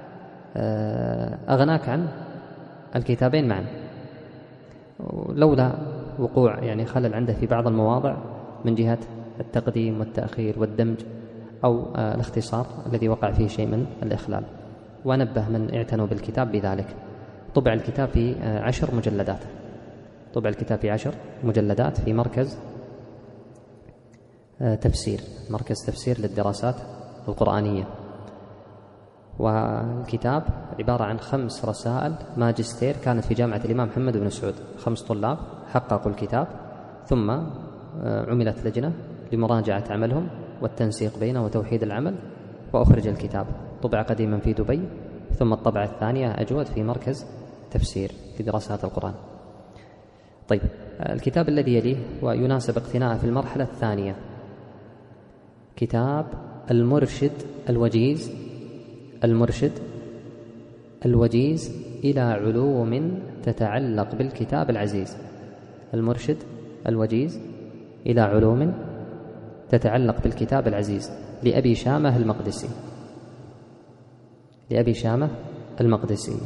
أغناك عن الكتابين معا، لولا وقوع يعني خلل عنده في بعض المواضع من جهة التقديم والتأخير والدمج أو الاختصار الذي وقع فيه شيء من الإخلال. ونبه من اعتنوا بالكتاب بذلك. طبع الكتاب في 10 مجلدات في مركز تفسير للدراسات القرآنية. والكتاب عبارة عن 5 رسائل ماجستير كانت في جامعة الإمام محمد بن سعود. 5 طلاب حققوا الكتاب، ثم عملت لجنة لمراجعة عملهم والتنسيق بينه وتوحيد العمل، وأخرج الكتاب. طبع قديما في دبي، ثم الطبعة الثانية أجود في مركز تفسير في دراسات القرآن. طيب، الكتاب الذي يليه ويناسب اقتناءه في المرحلة الثانية، كتاب المرشد الوجيز إلى علوم تتعلق بالكتاب العزيز. المرشد الوجيز إلى علوم تتعلق بالكتاب العزيز لأبي شامة المقدسي،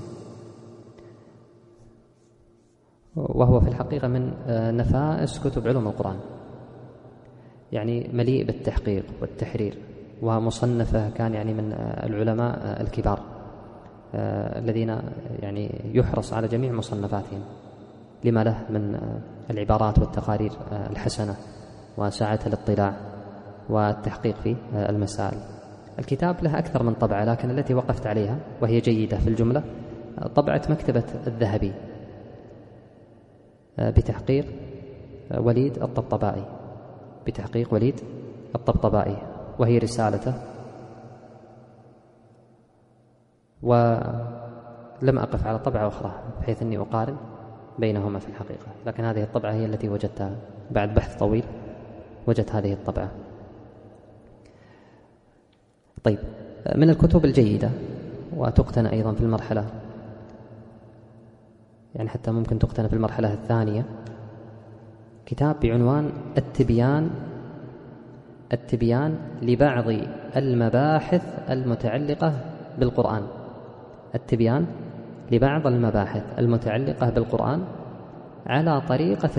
وهو في الحقيقة من نفائس كتب علوم القرآن، يعني مليء بالتحقيق والتحرير، ومصنفه كان يعني من العلماء الكبار الذين يعني يحرص على جميع مصنفاتهم لما له من العبارات والتقارير الحسنة وسعة الاطلاع والتحقيق في المسائل. الكتاب له أكثر من طبعة، لكن التي وقفت عليها وهي جيدة في الجملة طبعة مكتبة الذهبي بتحقيق وليد الطبطبائي، وهي رسالته. ولم أقف على طبعة أخرى بحيث أني أقارن بينهما في الحقيقة، لكن هذه الطبعة هي التي وجدتها بعد بحث طويل، وجدت هذه الطبعة. طيب، من الكتب الجيدة وتقتنى أيضا في المرحلة، يعني حتى ممكن تقتنى في المرحلة الثانية، كتاب بعنوان التبيان لبعض المباحث المتعلقة بالقرآن. التبيان لبعض المباحث المتعلقة بالقرآن على طريقة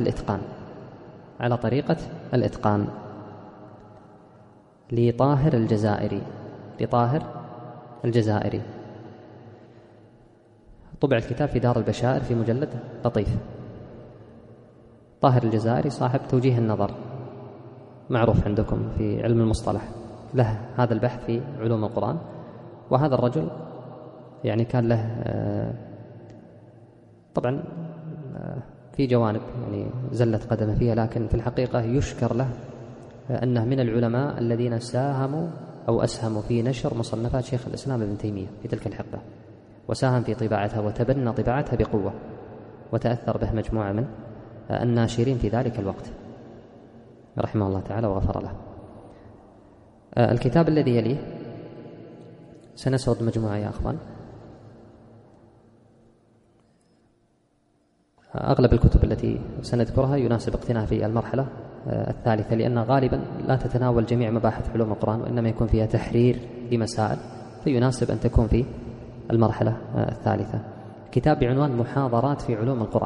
الإتقان لطاهر الجزائري. طبع الكتاب في دار البشائر في مجلد لطيف. طاهر الجزائري صاحب توجيه النظر، معروف عندكم في علم المصطلح، له هذا البحث في علوم القرآن. وهذا الرجل يعني كان له طبعا في جوانب يعني زلت قدمه فيها، لكن في الحقيقة يشكر له أنه من العلماء الذين أسهموا في نشر مصنفات شيخ الإسلام ابن تيمية في تلك الحقبة، وساهم في طباعتها وتبنى طباعتها بقوة، وتأثر به مجموعة من الناشرين في ذلك الوقت رحمه الله تعالى وغفر له. الكتاب الذي يليه سنسرد مجموعة يا أخوان. أغلب الكتب التي سنذكرها يناسب اقتناءها في المرحلة الثالثة، لأن غالبا لا تتناول جميع مباحث علوم القرآن، وإنما يكون فيها تحرير لمسائل، فيناسب أن تكون في المرحلة الثالثة. كتاب بعنوان محاضرات في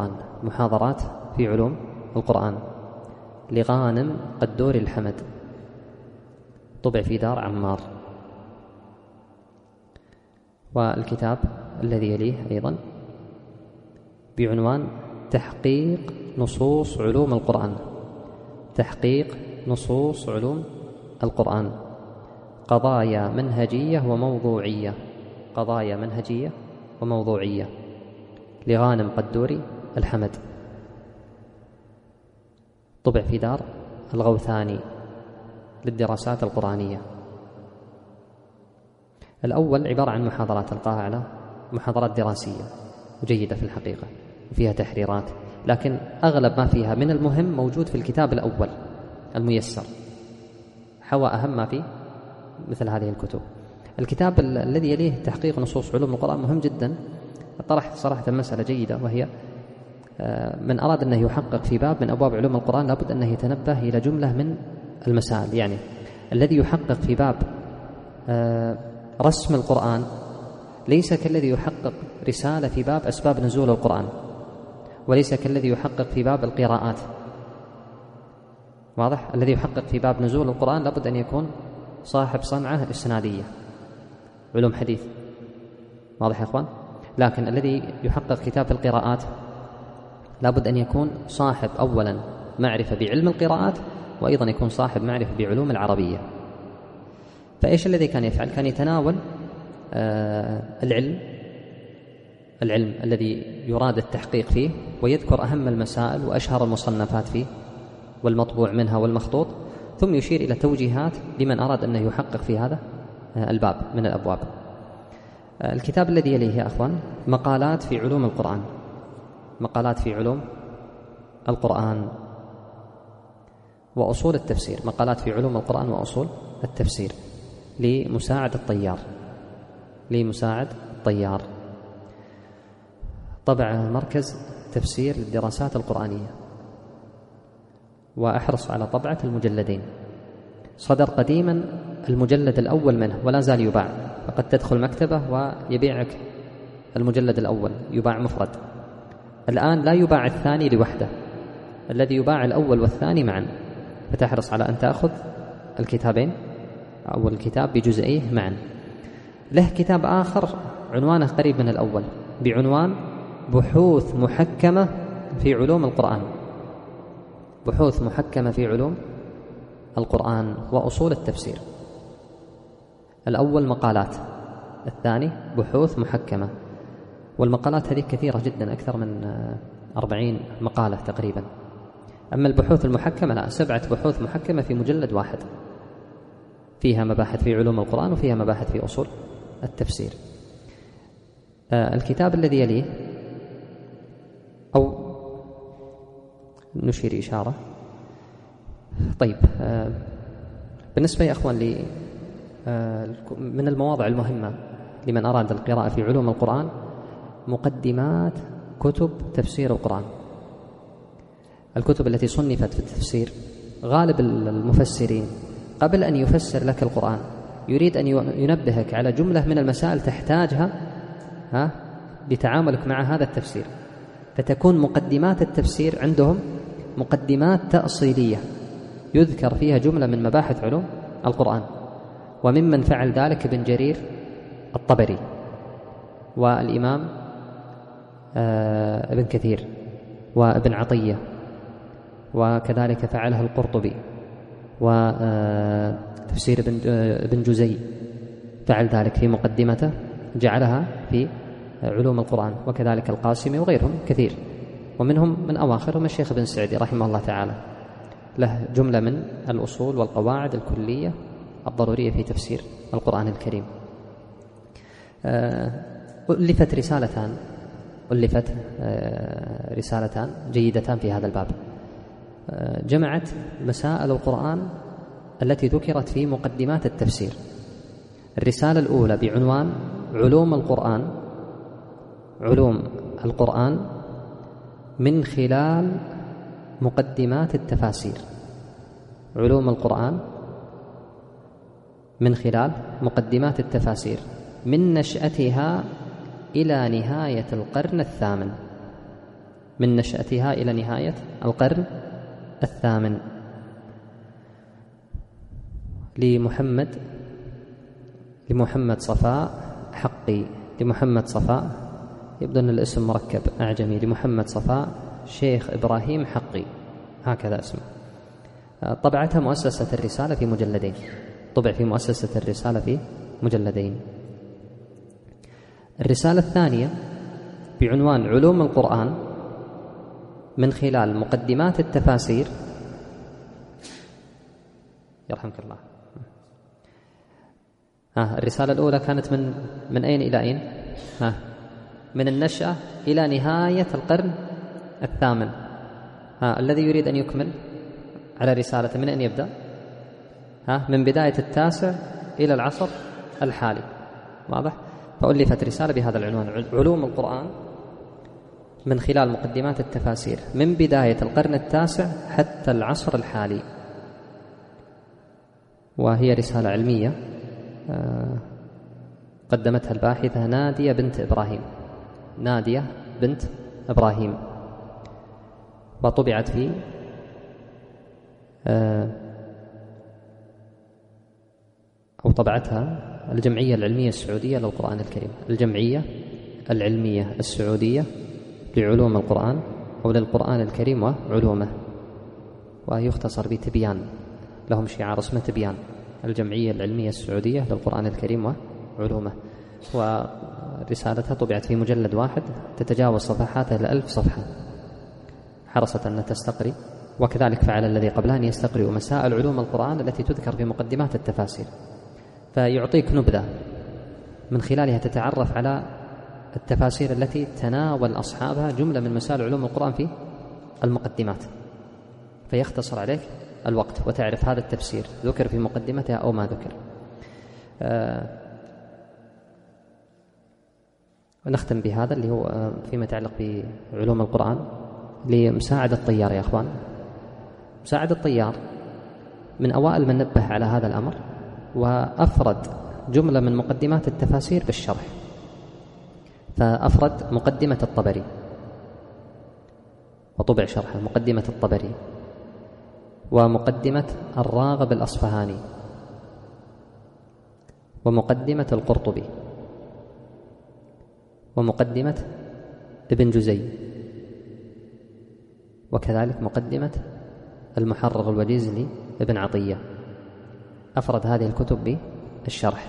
علوم القرآن لغانم قدور الحمد، طبع في دار عمار. والكتاب الذي يليه أيضا بعنوان تحقيق نصوص علوم القرآن، قضايا منهجية وموضوعية لغانم قدور الحمد، طبع في دار الغوثاني للدراسات القرآنية. الأول عبارة عن محاضرات تلقاها على محاضرات دراسية جيدة في الحقيقة وفيها تحريرات، لكن أغلب ما فيها من المهم موجود في الكتاب الأول الميسر، حوى أهم ما في مثل هذه الكتب. الكتاب الذي يليه تحقيق نصوص علوم القرآن مهم جدا، طرح صراحة مسألة جيدة، وهي من أراد أنه يحقق في باب من أبواب علوم القرآن لابد أنه يتنبه إلى جملة من المسائل. يعني الذي يحقق في باب رسم القرآن ليس كالذي يحقق رسالة في باب أسباب نزول القرآن، وليس كالذي يحقق في باب القراءات. واضح؟ الذي يحقق في باب نزول القرآن لابد أن يكون صاحب صنعة إسنادية، علوم حديث. واضح يا أخوان؟ لكن الذي يحقق كتاب القراءات لابد أن يكون صاحب أولا معرفة بعلم القراءات، وأيضا يكون صاحب معرفة بعلوم العربية. فإيش الذي كان يفعل؟ كان يتناول العلم الذي يراد التحقيق فيه، ويذكر أهم المسائل وأشهر المصنفات فيه والمطبوع منها والمخطوط، ثم يشير إلى توجيهات لمن أراد أنه يحقق في هذا الباب من الأبواب. الكتاب الذي يليه يا أخوان مقالات في علوم القرآن وأصول التفسير، مقالات في علوم القرآن وأصول التفسير لمساعد الطيار، طبع مركز تفسير للدراسات القرآنية، وأحرص على طبعة المجلدين. صدر قديما المجلد الأول منه ولا زال يباع، فقد تدخل مكتبة ويبيعك المجلد الأول يباع مفرد. الآن لا يباع الثاني لوحده، الذي يباع الأول والثاني معا، فتحرص على أن تأخذ الكتابين أو الكتاب بجزئيه معا. له كتاب آخر عنوانه قريب من الأول بعنوان بحوث محكمة في علوم القرآن، بحوث محكمة في علوم القرآن وأصول التفسير. الأول مقالات، الثاني بحوث محكمة، والمقالات هذه كثيرة جدا، أكثر من 40 مقالة تقريبا. أما البحوث المحكمة لا، 7 بحوث محكمة في مجلد واحد، فيها مباحث في علوم القرآن وفيها مباحث في أصول التفسير. الكتاب الذي يليه، أو نشير إشارة. طيب، بالنسبة يا أخوان لي من المواضع المهمة لمن أراد القراءة في علوم القرآن مقدمات كتب تفسير القرآن. الكتب التي صنفت في التفسير، غالب المفسرين قبل أن يفسر لك القرآن يريد أن ينبهك على جملة من المسائل تحتاجها بتعاملك مع هذا التفسير، فتكون مقدمات التفسير عندهم مقدمات تأصيلية يذكر فيها جملة من مباحث علوم القرآن. وممن فعل ذلك ابن جرير الطبري، والإمام ابن كثير، وابن عطية، وكذلك فعلها القرطبي، وتفسير ابن جزي فعل ذلك في مقدمته، جعلها في علوم القرآن، وكذلك القاسمي وغيرهم كثير. ومنهم من أواخرهم الشيخ ابن سعدي رحمه الله تعالى، له جملة من الأصول والقواعد الكلية الضرورية في تفسير القرآن الكريم. ألفت رسالتان جيدتان في هذا الباب، جمعت مسائل القرآن التي ذكرت في مقدمات التفسير. الرسالة الأولى بعنوان علوم القرآن من خلال مقدمات التفاسير. علوم القرآن من خلال مقدمات التفاسير من نشأتها إلى نهاية القرن الثامن، من نشأتها إلى نهاية القرن الثامن، لمحمد صفاء حقي، لمحمد صفاء، يبدو أن الاسم مركب أعجمي، لمحمد صفاء شيخ إبراهيم حقي، هكذا اسمه. طبعتها مؤسسة الرسالة في مجلدين، طبع في مؤسسة الرسالة في مجلدين. الرسالة الثانية بعنوان علوم القرآن من خلال مقدمات التفاسير، يرحمك الله. الرسالة الأولى كانت من أين إلى أين؟ من النشأة إلى نهاية القرن الثامن. الذي يريد أن يكمل على رسالة من أن يبدأ؟ من بداية التاسع إلى العصر الحالي، واضح؟ فألفت رسالة بهذا العنوان، علوم القرآن من خلال مقدمات التفاسير من بداية القرن التاسع حتى العصر الحالي، وهي رسالة علمية قدمتها الباحثة نادية بنت إبراهيم، وطبعت في أو طبعتها الجمعية العلمية السعودية للقرآن الكريم، الجمعية العلمية السعودية لعلوم القرآن أو للقرآن الكريم وعلومه، ويختصر بتبيان، لهم شعار اسمه تبيان، الجمعية العلمية السعودية للقرآن الكريم وعلومه. ورسالتها طبعت في مجلد واحد تتجاوز صفحاتها إلى 1000 صفحة، حرصت أن تستقري، وكذلك فعل الذي قبلها أن يستقرئ مسائل علوم القرآن التي تذكر في مقدمات التفاسير، فيعطيك نبذة من خلالها تتعرف على التفاسير التي تناول أصحابها جملة من مسائل علوم القرآن في المقدمات، فيختصر عليك الوقت وتعرف هذا التفسير ذكر في مقدمتها أو ما ذكر. ونختم بهذا اللي هو فيما يتعلق بعلوم القرآن لمساعد الطيار. يا أخوان، مساعد الطيار من أوائل من نبه على هذا الأمر، وأفرد جملة من مقدمات التفاسير بالشرح، فأفرد مقدمة الطبري وطبع شرحه، مقدمة الطبري ومقدمة الراغب الأصفهاني ومقدمة القرطبي ومقدمة ابن جزي، وكذلك مقدمة المحرر الوجيز لابن عطية. أفرد هذه الكتب بالشرح،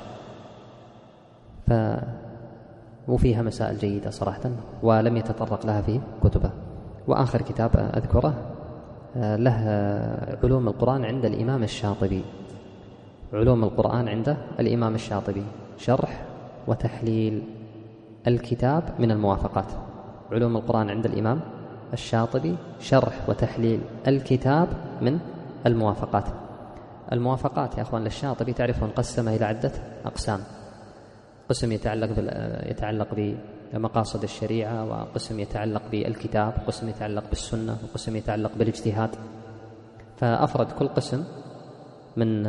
وفيها مسائل جيدة صراحة ولم يتطرق لها في كتبه. وآخر كتاب أذكره له علوم القرآن عند الإمام الشاطبي، علوم القرآن عند الإمام الشاطبي، شرح وتحليل الكتاب من الموافقات. علوم القرآن عند الإمام الشاطبي، شرح وتحليل الكتاب من الموافقات. الموافقات يا أخوان للشاطبي تعرفون قسمها إلى عدة أقسام: قسم يتعلق بمقاصد الشريعة، وقسم يتعلق بالكتاب، وقسم يتعلق بالسنة، وقسم يتعلق بالاجتهاد. فأفرد كل قسم من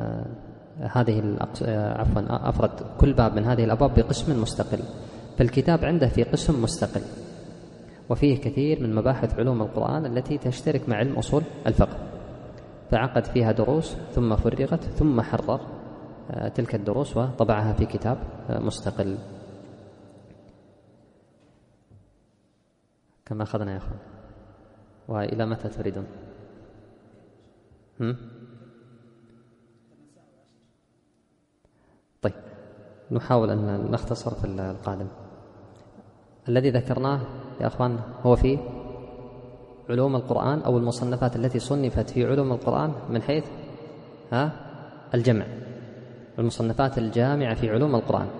أفرد كل باب من هذه الأبواب بقسم مستقل، فالكتاب عنده في قسم مستقل، وفيه كثير من مباحث علوم القرآن التي تشترك مع علم أصول الفقه، فعقد فيها دروس ثم فرغت ثم حرر تلك الدروس وطبعها في كتاب مستقل. كما أخذنا يا أخوان، وإلى متى تريدون؟ طيب، نحاول أن نختصر في القادم. الذي ذكرناه يا أخوان هو في علوم القرآن أو المصنفات التي صنفت في علوم القرآن من حيث الجمع، المصنفات الجامعة في علوم القرآن.